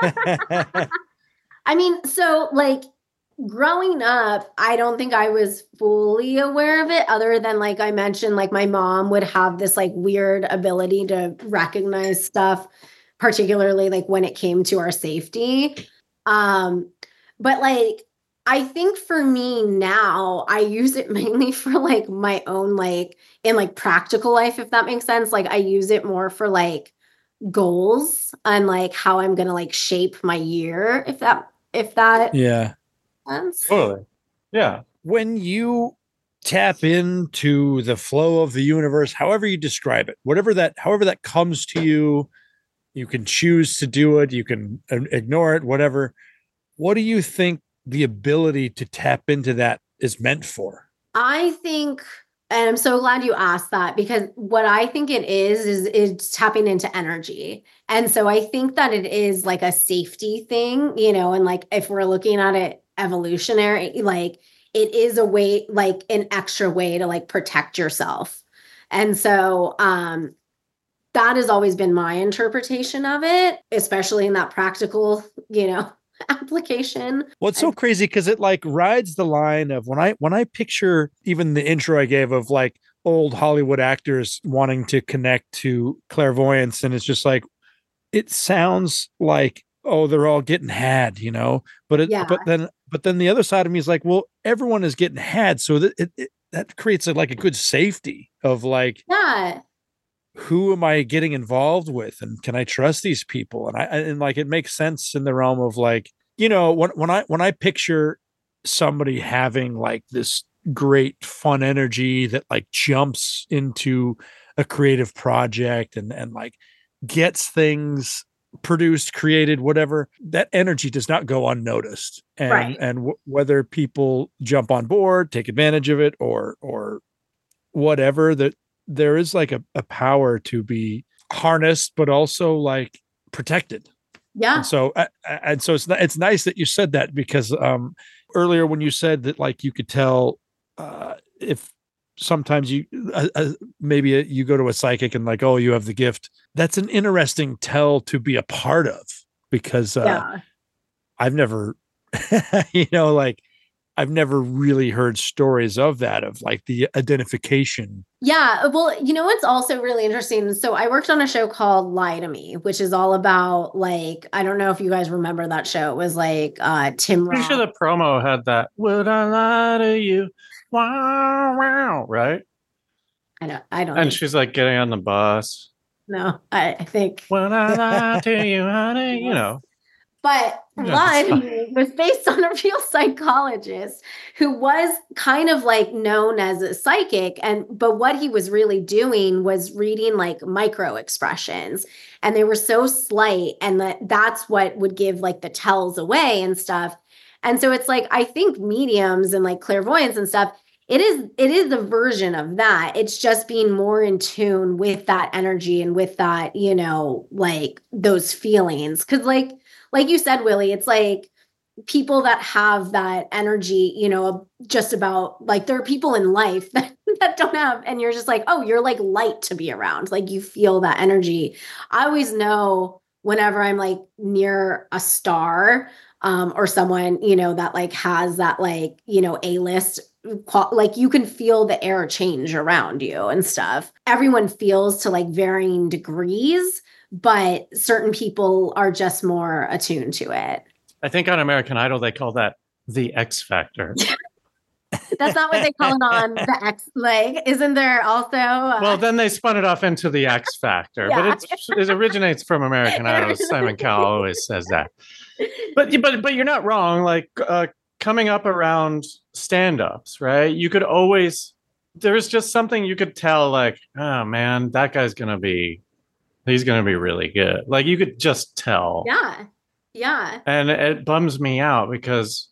C: I mean, so like growing up, I don't think I was fully aware of it, other than like I mentioned, like my mom would have this like weird ability to recognize stuff, particularly like when it came to our safety. Um, but like I think for me now, I use it mainly for like my own like in like practical life, if that makes sense. Like I use it more for like goals and like how I'm gonna like shape my year, if that if that
B: yeah.
C: makes sense.
A: Totally. Yeah.
B: When you tap into the flow of the universe, however you describe it, whatever that, however that comes to you, you can choose to do it, you can uh, ignore it, whatever. What do you think the ability to tap into that is meant for?
C: I think, and I'm so glad you asked that, because what I think it is is it's tapping into energy. And so I think that it is like a safety thing, you know, and like if we're looking at it evolutionary, like it is a way, like an extra way to like protect yourself. And so um that has always been my interpretation of it, especially in that practical, you know, application.
B: Well, it's so crazy because it like rides the line of when I when I picture even the intro I gave of like old Hollywood actors wanting to connect to clairvoyance, and it's just like it sounds like, oh, they're all getting had, you know. But it
C: Yeah.
B: but then but then the other side of me is like, well, everyone is getting had, so that it, it that creates a, like a good safety of like,
C: Yeah.
B: who am I getting involved with, and can I trust these people? And I and like it makes sense in the realm of like, you know, when when I when I picture somebody having like this great fun energy that like jumps into a creative project and and like gets things produced, created, whatever, that energy does not go unnoticed. And
C: Right.
B: and w- whether people jump on board, take advantage of it, or or whatever, that there is like a, a power to be harnessed, but also like protected.
C: Yeah.
B: And so, uh, and so it's not, it's nice that you said that, because um, earlier when you said that, like you could tell uh, if sometimes you uh, uh, maybe you go to a psychic and like, oh, you have the gift. That's an interesting tell to be a part of, because uh,
C: Yeah.
B: I've never, you know, like I've never really heard stories of that, of like the identification.
C: Yeah. Well, you know what's also really interesting? So I worked on a show called Lie to Me, which is all about like, I don't know if you guys remember that show. It was like uh Tim
A: Pretty
C: Roth.
A: sure the promo had that. Would I lie to you? Wow, wow, right?
C: I don't I don't
A: And
C: think
A: she's like getting on the bus.
C: no, I, I think
A: Would I lie to you, honey? You know.
C: But
A: Yeah,
C: Lie
A: it's
C: to
A: fine.
C: Me was based on a real psychologist who was kind of like known as a psychic. And but what he was really doing was reading like micro expressions. And they were so slight, and that that's what would give like the tells away and stuff. And so it's like, I think mediums and like clairvoyance and stuff, it is it is a version of that. It's just being more in tune with that energy and with that, you know, like those feelings. Cause like like you said, Willie, it's like people that have that energy, you know, just about like there are people in life that, that don't have, and you're just like, oh, you're like light to be around. Like you feel that energy. I always know whenever I'm like near a star, um, or someone, you know, that like has that like, you know, A-list, like you can feel the air change around you and stuff. Everyone feels to like varying degrees, but certain people are just more attuned to it.
A: I think on American Idol they call that the X Factor.
C: That's not what they call it on the X. Like, isn't there also? Uh,
A: Well, then they spun it off into the X Factor,
C: Yeah.
A: but it's, it originates from American Idol. Simon Cowell always says that. But but but you're not wrong. Like uh, coming up around stand-ups, right? You could always there's just something you could tell. Like, oh man, that guy's gonna be he's gonna be really good. Like you could just tell.
C: yeah, yeah.
A: And it bums me out because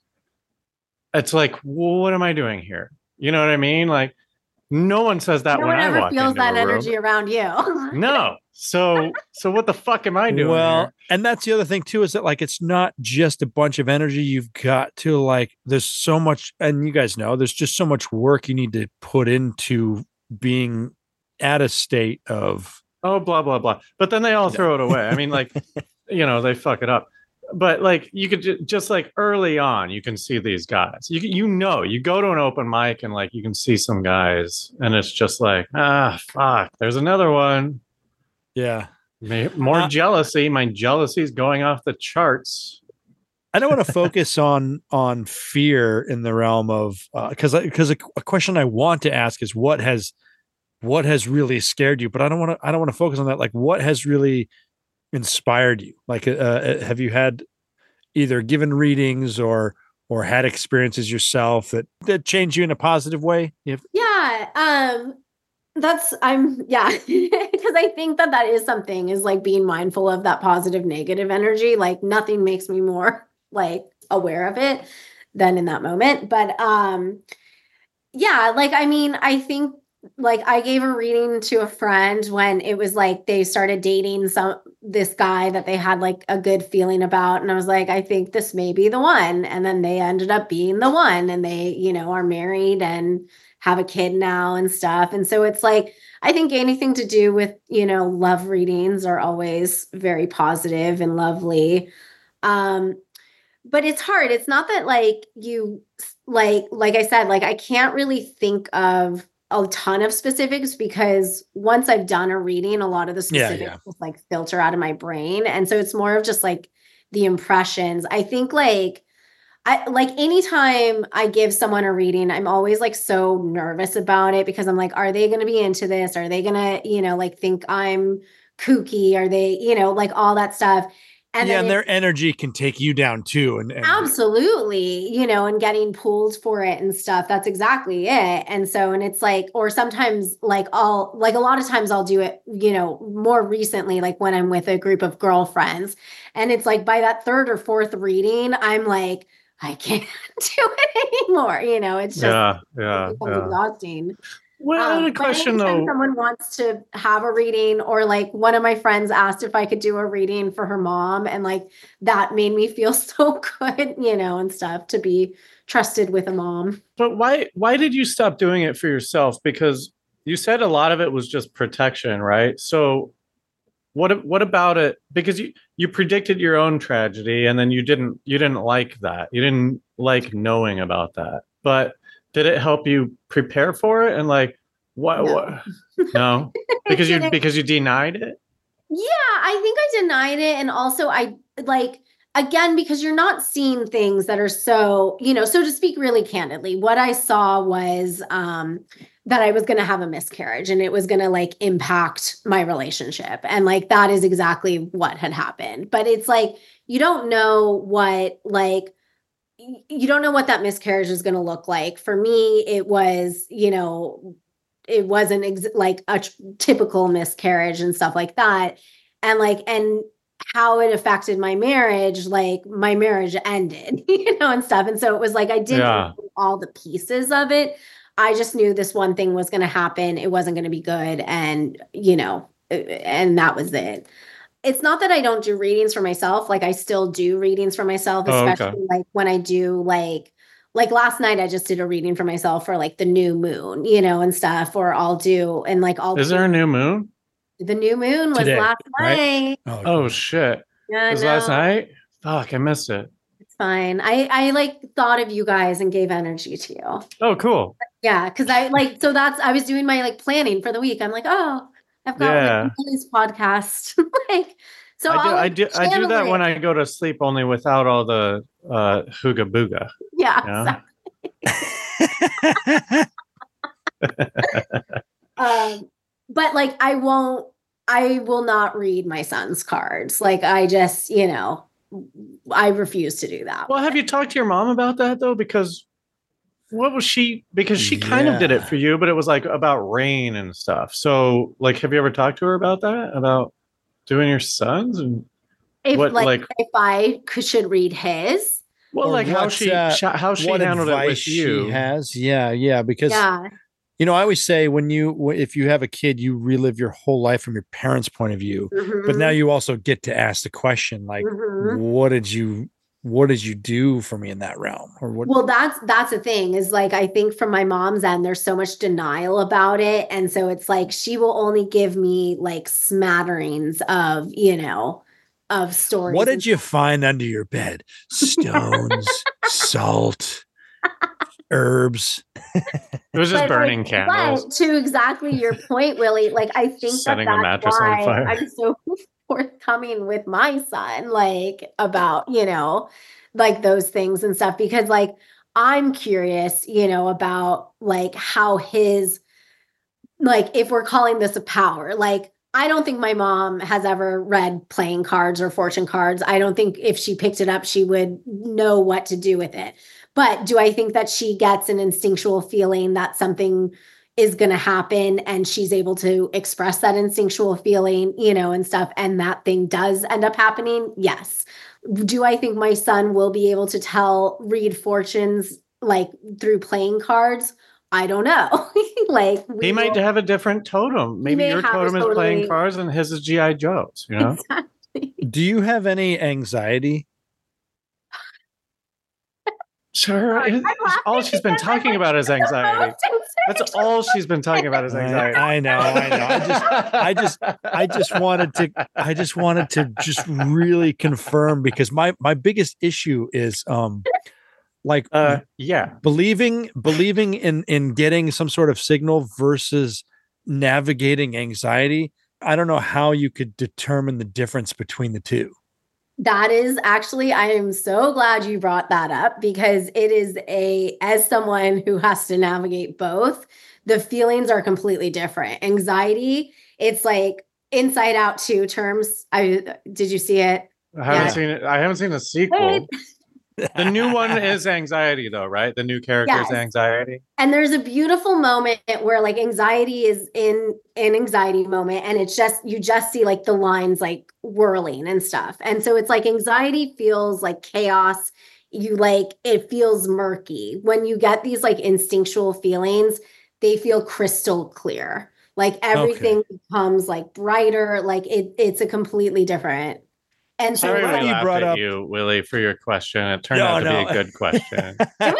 A: it's like, well, what am I doing here? You know what I mean? Like, no one says that
C: No
A: when
C: one
A: I
C: ever
A: walk
C: feels
A: into
C: that
A: a room.
C: energy around you.
A: No. So, so what the fuck am I doing
B: Well,
A: here?
B: and that's the other thing too, is that like it's not just a bunch of energy. You've got to like, there's so much, and you guys know, there's just so much work you need to put into being at a state of
A: Oh, blah blah blah. But then they all throw it away. I mean, like, you know, they fuck it up. But like, you could ju- just like early on, you can see these guys. You you know, you go to an open mic and like you can see some guys, and it's just like, ah, fuck. There's another one.
B: yeah.
A: May- More
B: Uh,
A: jealousy. My jealousy is going off the charts.
B: I don't want to focus on on fear in the realm of because uh, because a, a question I want to ask is what has what has really scared you, but I don't want to I don't want to focus on that. Like what has really inspired you? Like uh, have you had either given readings or or had experiences yourself that that changed you in a positive way? If
C: Yeah. Um, that's I'm yeah, because I think that that is something is like being mindful of that positive, negative energy. Like nothing makes me more like aware of it than in that moment. But um, yeah, like I mean, I think like I gave a reading to a friend when it was like they started dating some this guy that they had like a good feeling about, and I was like, I think this may be the one, and then they ended up being the one, and they, you know, are married and have a kid now and stuff. And so it's like I think anything to do with, you know, love readings are always very positive and lovely. Um, but it's hard. It's not that like you like like I said, like I can't really think of a ton of specifics because once I've done a reading, a lot of the
B: Yeah,
C: specifics
B: yeah.
C: just like filter out of my brain. And so it's more of just like the impressions. I think like I like anytime I give someone a reading, I'm always like so nervous about it because I'm like, are they going to be into this? Are they going to, you know, like think I'm kooky? Are they, you know, like all that stuff. And
B: yeah,
C: then
B: and
C: it-
B: their energy can take you down too. And, and
C: Absolutely, you know, and getting pulled for it and stuff. That's exactly it. And so, and it's like, or sometimes, like, I'll, like, a lot of times I'll do it, you know, more recently, like when I'm with a group of girlfriends. And it's like by that third or fourth reading, I'm like, I can't do it anymore. You know, it's just,
A: Yeah,
C: it
A: yeah,
C: becomes
A: yeah.
C: exhausting.
A: Well, I had a
C: Um, but
A: question
C: anytime
A: though.
C: someone wants to have a reading, or like one of my friends asked if I could do a reading for her mom, and like that made me feel so good, you know, and stuff, to be trusted with a mom.
A: But why why did you stop doing it for yourself? Because you said a lot of it was just protection, right? So what what about it? Because you you predicted your own tragedy, and then you didn't you didn't like that. You didn't like knowing about that. But did it help you prepare for it? And like what
C: No.
A: what no? Because you because you denied it?
C: Yeah, I think I denied it. And also, I like, again, because you're not seeing things that are so, you know, so to speak, really candidly, what I saw was um, that I was going to have a miscarriage, and it was going to like impact my relationship. And like, that is exactly what had happened. But it's like, you don't know what, like, y- you don't know what that miscarriage is going to look like. For me, it was, you know, it wasn't ex- like a t- typical miscarriage and stuff like that. And like, and how it affected my marriage, like my marriage ended, you know, and stuff. And so it was like, I didn't
A: Yeah.
C: know all the pieces of it. I just knew this one thing was going to happen. It wasn't going to be good. And, you know, uh, and that was it. It's not that I don't do readings for myself. Like I still do readings for myself,
A: Oh,
C: especially
A: okay.
C: like when I do like, like last night I just did a reading for myself for like the new moon, you know, and stuff, or I'll do, and like I'll
A: Is there a new moon?
C: the new moon was
B: Today,
C: last
B: right?
C: night.
B: Oh,
A: Oh
B: okay.
A: shit.
C: Yeah,
A: It was last
C: no,
A: night? Fuck, I missed it.
C: it's fine. I I like thought of you guys and gave energy to you.
A: Oh, cool.
C: Yeah, because I like, so that's, I was doing my like planning for the week. I'm like, oh, I've got
A: Yeah.
C: like this podcast. Like, so
A: I do
C: I'll
A: I
C: like
A: do I do
C: channel
A: that when
C: it.
A: I go to sleep, only without all the uh hooga booga.
C: Yeah.
A: Yeah.
C: so- um, but like I won't, I will not read my son's cards. Like I just, you know, I refuse to do that.
A: Well, have you talked to your mom about that though? Because what was she because she kind of did it
B: Yeah.
A: for you, but it was like about rain and stuff. So like have you ever talked to her about that? About doing your sons and
C: If
A: what
C: like,
A: like
C: if I could, should read his,
A: well
B: Or
A: like how
B: what,
A: she
B: uh,
A: sh- how she
B: what
A: handled it
B: advice
A: with
B: she
A: you.
B: has. Yeah, yeah. Because
C: yeah,
B: you know, I always say when you wh- if you have a kid, you relive your whole life from your parents' point of view. But now
C: mhm,
B: you also get to ask the question, like,
C: mhm.
B: what did you what did you do for me in that realm? Or what
C: Well, that's that's the thing, is like I think from my mom's end, there's so much denial about it. And so it's like she will only give me like smatterings of, you know, of stories.
B: what
C: and
B: did you find under your bed? Stones, salt, herbs.
A: It was just
C: But
A: burning
C: like,
A: candles,
C: but to exactly your point, Willie, like I think that
A: setting the
C: that's
A: mattress on
C: why
A: fire.
C: I'm so forthcoming with my son, like about, you know, like those things and stuff, because like I'm curious, you know, about like how his, like if we're calling this a power, like I don't think my mom has ever read playing cards or fortune cards. I don't think if she picked it up, she would know what to do with it. But do I think that she gets an instinctual feeling that something is going to happen and she's able to express that instinctual feeling, you know, and stuff, and that thing does end up happening? Yes. Do I think my son will be able to tell, read fortunes like through playing cards? I don't know. Like we
A: He might
C: will,
A: have a different totem. Maybe
C: may
A: your
C: have a
A: totem is playing
C: totally
A: cards and his is G I Joes, you know?
C: exactly.
B: Do you have any anxiety?
A: Sure.
C: I'm
A: it-
C: laughing
A: all she's been
C: because I'm,
A: talking
C: like,
A: about is
C: the
A: anxiety.
C: most
A: That's
C: insane-
A: all she's been talking about is anxiety.
B: I, I know, I know. I just I just I just wanted to I just wanted to just really confirm, because my my biggest issue is um like
A: uh yeah.
B: believing believing in in getting some sort of signal versus navigating anxiety. I don't know how you could determine the difference between the two.
C: That is actually, I am so glad you brought that up, because it is a, as someone who has to navigate both, the feelings are completely different. Anxiety, it's like Inside Out two terms. I did you see it?
A: I haven't
C: Yeah.
A: seen it. I haven't seen the sequel. The new one is anxiety though, right? The new character is
C: Yes.
A: anxiety.
C: And there's a beautiful moment where like anxiety is in an anxiety moment, and it's just, you just see like the lines like whirling and stuff. And so it's like anxiety feels like chaos. You like, it feels murky. When you get these like instinctual feelings, they feel crystal clear. Like everything okay. becomes like brighter. Like it, it's a completely different. And so
A: Sorry
C: like,
A: we you brought up you, Willie, for your question. It turned no, out to no. be a good question.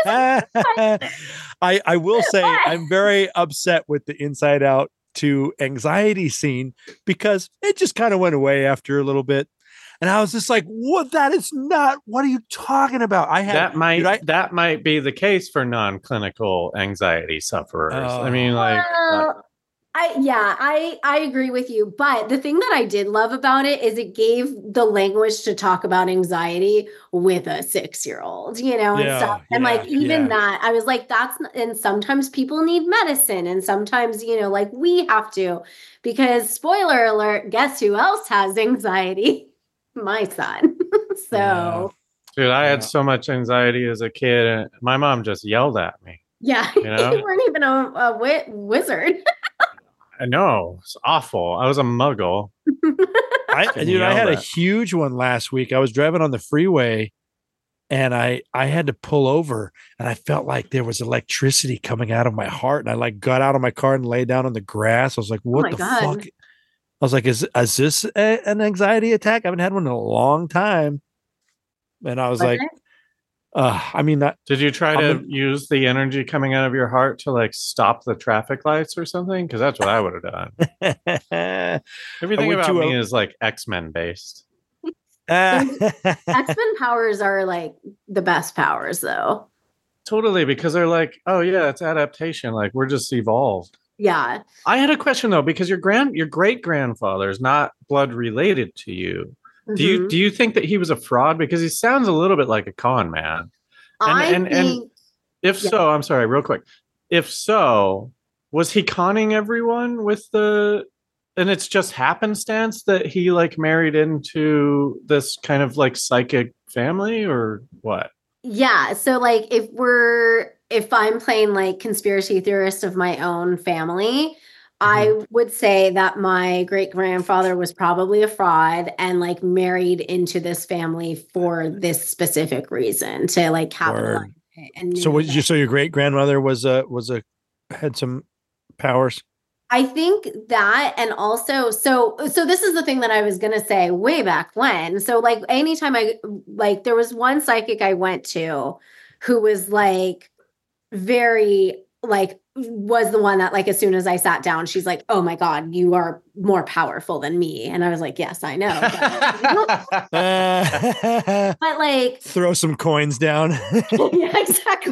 B: I, I will say I'm very upset with the Inside Out two anxiety scene because it just kind of went away after a little bit. And I was just like, what? That is not, what are you talking about? I had
A: that might,
B: I,
A: that might be the case for non-clinical anxiety sufferers. Uh, I mean, like,
C: well, uh, I, yeah, I, I agree with you. But the thing that I did love about it is it gave the language to talk about anxiety with a six-year-old, you know, and yeah, stuff. And yeah, like, even yeah. that, I was like, that's, and sometimes people need medicine and sometimes, you know, like we have to, because spoiler alert, guess who else has anxiety? My son. So. Yeah.
A: Dude, I had so much anxiety as a kid and my mom just yelled at me.
C: Yeah. You know? You weren't even a, a wi- wizard.
A: I know, it's awful. I was a muggle.
B: I, dude, I had that. a huge one last week. I was driving on the freeway, and I I had to pull over, and I felt like there was electricity coming out of my heart, and I like got out of my car and lay down on the grass. I was like, "What oh the God. fuck?" I was like, "Is is this a, an anxiety attack? I haven't had one in a long time." And I was what? like. Uh, I mean, that,
A: did you try to I'm, use the energy coming out of your heart to like stop the traffic lights or something? Because that's what I would have done. Everything about me a, is like X-Men based.
C: X-Men powers are like the best powers, though.
A: Totally, because they're like, oh yeah, it's adaptation. Like we're just evolved.
C: Yeah.
A: I had a question though, because your grand, your great grandfather is not blood related to you. Mm-hmm. Do you do you think that he was a fraud? Because he sounds a little bit like a con man. And,
C: I
A: and,
C: think,
A: and if yeah. so, I'm sorry, real quick. If so, was he conning everyone with the, and it's just happenstance that he like married into this kind of like psychic family or what?
C: Yeah. So like if we're, if I'm playing like conspiracy theorist of my own family, I would say that my great grandfather was probably a fraud and like married into this family for this specific reason to like capitalize.
B: And so, was you? So your great grandmother was a was a had some powers.
C: I think that, and also, so so this is the thing that I was gonna say way back when. So like anytime I like, there was one psychic I went to who was like very like. was the one that like as soon as I sat down, she's like, "Oh my God, you are more powerful than me." And I was like, "Yes, I know." But, but like
B: throw some coins down.
C: Yeah, exactly.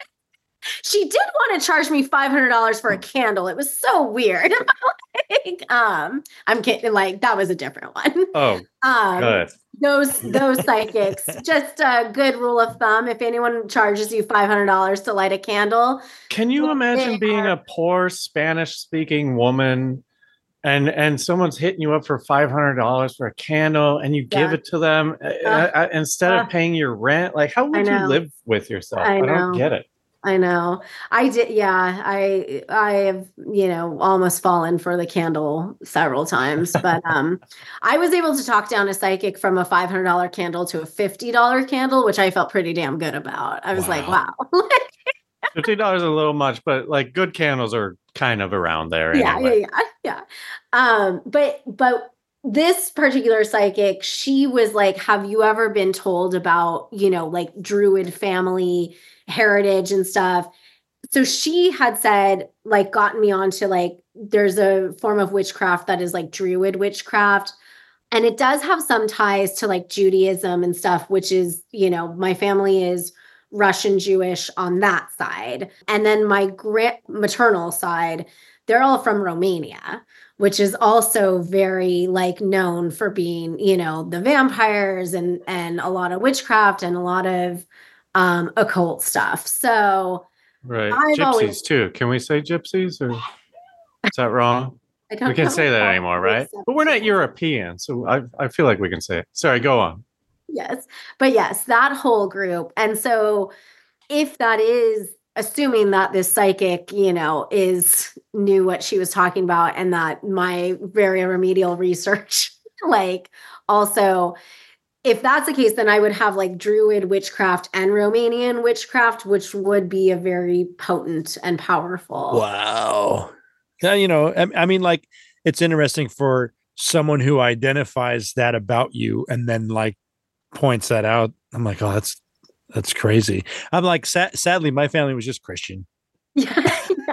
C: She did want to charge me five hundred dollars for a candle. It was so weird. Like, um, I'm kidding. Like that was a different one.
A: Oh, um, good.
C: Those those psychics, just a good rule of thumb. If anyone charges you five hundred dollars to light a candle,
A: can you imagine being a poor Spanish-speaking woman, and and someone's hitting you up for five hundred dollars for a candle, and you give yeah. it to them uh, uh, instead uh, of paying your rent? Like, how would you live with yourself? I, I don't get it.
C: I know. I did. Yeah. I, I have, you know, almost fallen for the candle several times, but, um, I was able to talk down a psychic from a five hundred dollars candle to a fifty dollars candle, which I felt pretty damn good about. I was wow. like, wow.
A: fifty dollars is a little much, but like good candles are kind of around there.
C: Yeah.
A: Anyway.
C: Yeah. Yeah. Yeah. Um, but, but this particular psychic, she was like, have you ever been told about, you know, like Druid family heritage and stuff? So she had said, like, gotten me onto like, there's a form of witchcraft that is like Druid witchcraft. And it does have some ties to like Judaism and stuff, which is, you know, my family is Russian Jewish on that side. And then my great maternal side, they're all from Romania, which is also very like known for being, you know, the vampires and, and a lot of witchcraft and a lot of um, occult stuff. So
A: right. I've gypsies always, too. Can we say gypsies or is that wrong? I don't we can't say that anymore, right? But we're not European. So I, I feel like we can say it. Sorry, go on.
C: Yes. But yes, that whole group. And so if that is assuming that this psychic, you know, is knew what she was talking about and that my very remedial research, like also if that's the case, then I would have like Druid witchcraft and Romanian witchcraft, which would be a very potent and powerful.
B: Wow. Yeah, you know, I, I mean, like, it's interesting for someone who identifies that about you and then like points that out. I'm like, oh, that's that's crazy. I'm like, sa- sadly, my family was just Christian.
C: Yeah.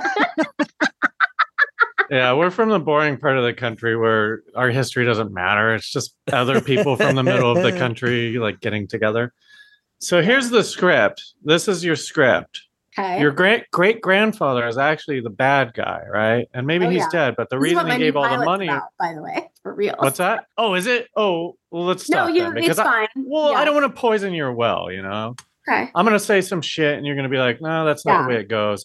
A: Yeah, we're from the boring part of the country where our history doesn't matter. It's just other people from the middle of the country like getting together. So here's the script. This is your script.
C: Okay.
A: Your great great grandfather is actually the bad guy, right? And maybe
C: Oh,
A: he's
C: yeah.
A: dead, but the
C: This is
A: reason
C: what my
A: he
C: new
A: gave all the
C: pilot's
A: money.
C: about, by the way, for real.
A: What's that? Oh, is it? Oh, well, let's
C: No,
A: stop
C: you.
A: then,
C: It's
A: because I,
C: fine.
A: well,
C: Yeah.
A: I don't want to poison your well, you know.
C: Okay.
A: I'm gonna say some shit, and you're gonna be like, "No, that's not
C: Yeah.
A: the way it goes."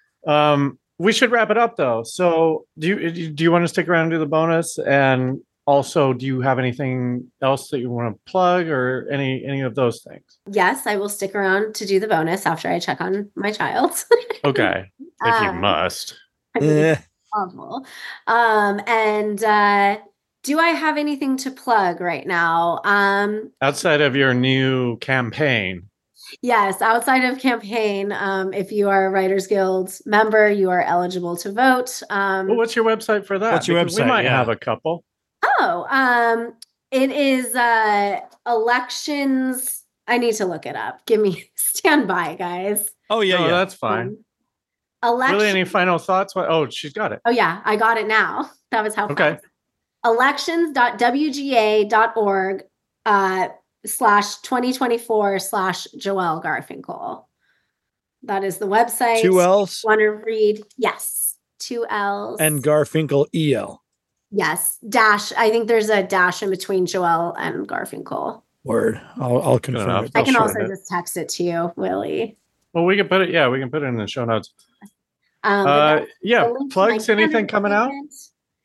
A: Um, we should wrap it up though. So, do you do you want to stick around and do the bonus? And also, do you have anything else that you want to plug, or any any of those things?
C: Yes, I will stick around to do the bonus after I check on my child.
A: Okay, if you
C: Um,
A: must.
C: I mean,
B: Eh.
C: it's awful. Um, and uh, do I have anything to plug right now? Um,
A: Outside of your new campaign,
C: yes, outside of campaign, um, if you are a Writers Guild member, you are eligible to vote. Um,
A: well, what's your website for that?
B: What's your
A: Because
B: website?
A: We might
B: Yeah.
A: have a couple.
C: oh, um, it is uh, elections. I need to look it up. Give me stand by, guys.
B: Oh, yeah,
A: no,
B: yeah.
A: that's fine.
C: Um, election.
A: Really, any final thoughts? What? Oh, she's got it.
C: Oh yeah, I got it now. That was how
A: Okay.
C: fast. elections dot w g a dot org uh, slash twenty twenty-four slash Joelle Garfinkel. That is the website.
B: Two L's
C: Want to read? Yes. Two L's.
B: and Garfinkel E L.
C: yes. Dash. I think there's a dash in between Joelle and Garfinkel.
B: Word. I'll, I'll confirm
A: enough.
B: it.
C: I can
A: I'll
C: also
A: shorten it.
C: just text it to you, Willie.
A: Well, we can put it. Yeah, we can put it in the show notes.
C: Um, but
A: Uh,
C: that's
A: yeah,
C: the link to my
A: plugs. Anything
C: candidate
A: coming out?
C: statement.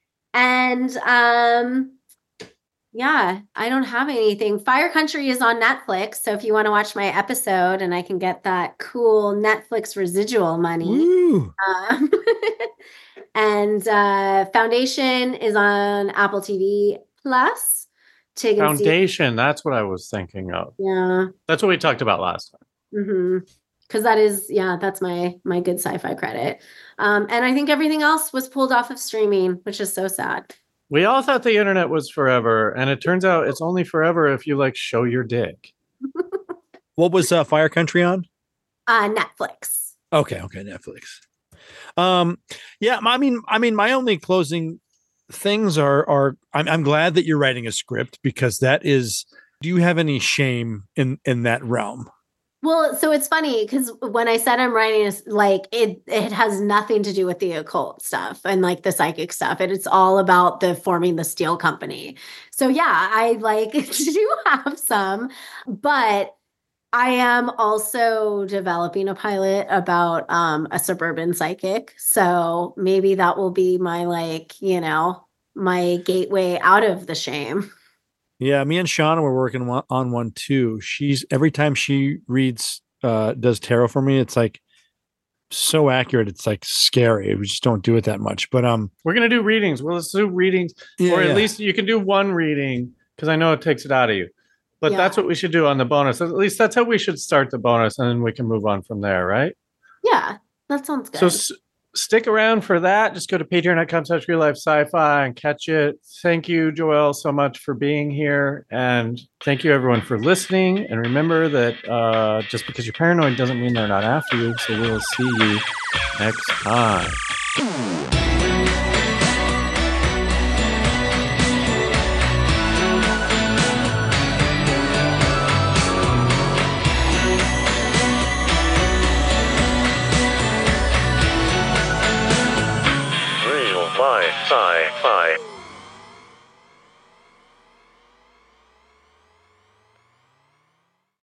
C: And um, yeah, I don't have anything. Fire Country is on Netflix, so if you want to watch my episode, and I can get that cool Netflix residual money.
B: Woo.
C: Um, and uh, Foundation is on Apple T V Plus. Tig and Steve-
A: Foundation. That's what I was thinking of.
C: Yeah.
A: That's what we talked about last time.
C: Mm-hmm. Because that is, yeah, that's my my good sci-fi credit. Um, and I think everything else was pulled off of streaming, which is so sad.
A: We all thought the internet was forever, and it turns out it's only forever if you like show your dick.
B: What was uh, Fire Country on?
C: Uh, Netflix.
B: Okay, okay, Netflix. Um, yeah, I mean, I mean, my only closing things are are I'm I'm glad that you're writing a script, because that is. Do you have any shame in in that realm?
C: Well, so it's funny because when I said I'm writing, a, like it, it has nothing to do with the occult stuff and like the psychic stuff. And it's all about the forming the steel company. So yeah, I like do have some, but I am also developing a pilot about um, a suburban psychic. So maybe that will be my like, you know, my gateway out of the shame.
B: Yeah, me and Shauna were working one, on one too. She's every time she reads, uh, does tarot for me, it's like so accurate. It's like scary. We just don't do it that much. But um,
A: We're gonna do readings. Well, let's do readings,
B: yeah,
A: or at
B: yeah.
A: least you can do one reading because I know it takes it out of you. But
C: Yeah.
A: that's what we should do on the bonus. At least that's how we should start the bonus, and then we can move on from there, right?
C: Yeah, that sounds good.
A: So s- stick around for that. Just go to patreon dot com slash real life sci-fi and catch it. Thank you, Joelle, so much for being here. And thank you, everyone, for listening. And remember that uh, just because you're paranoid doesn't mean they're not after you. So we'll see you next time.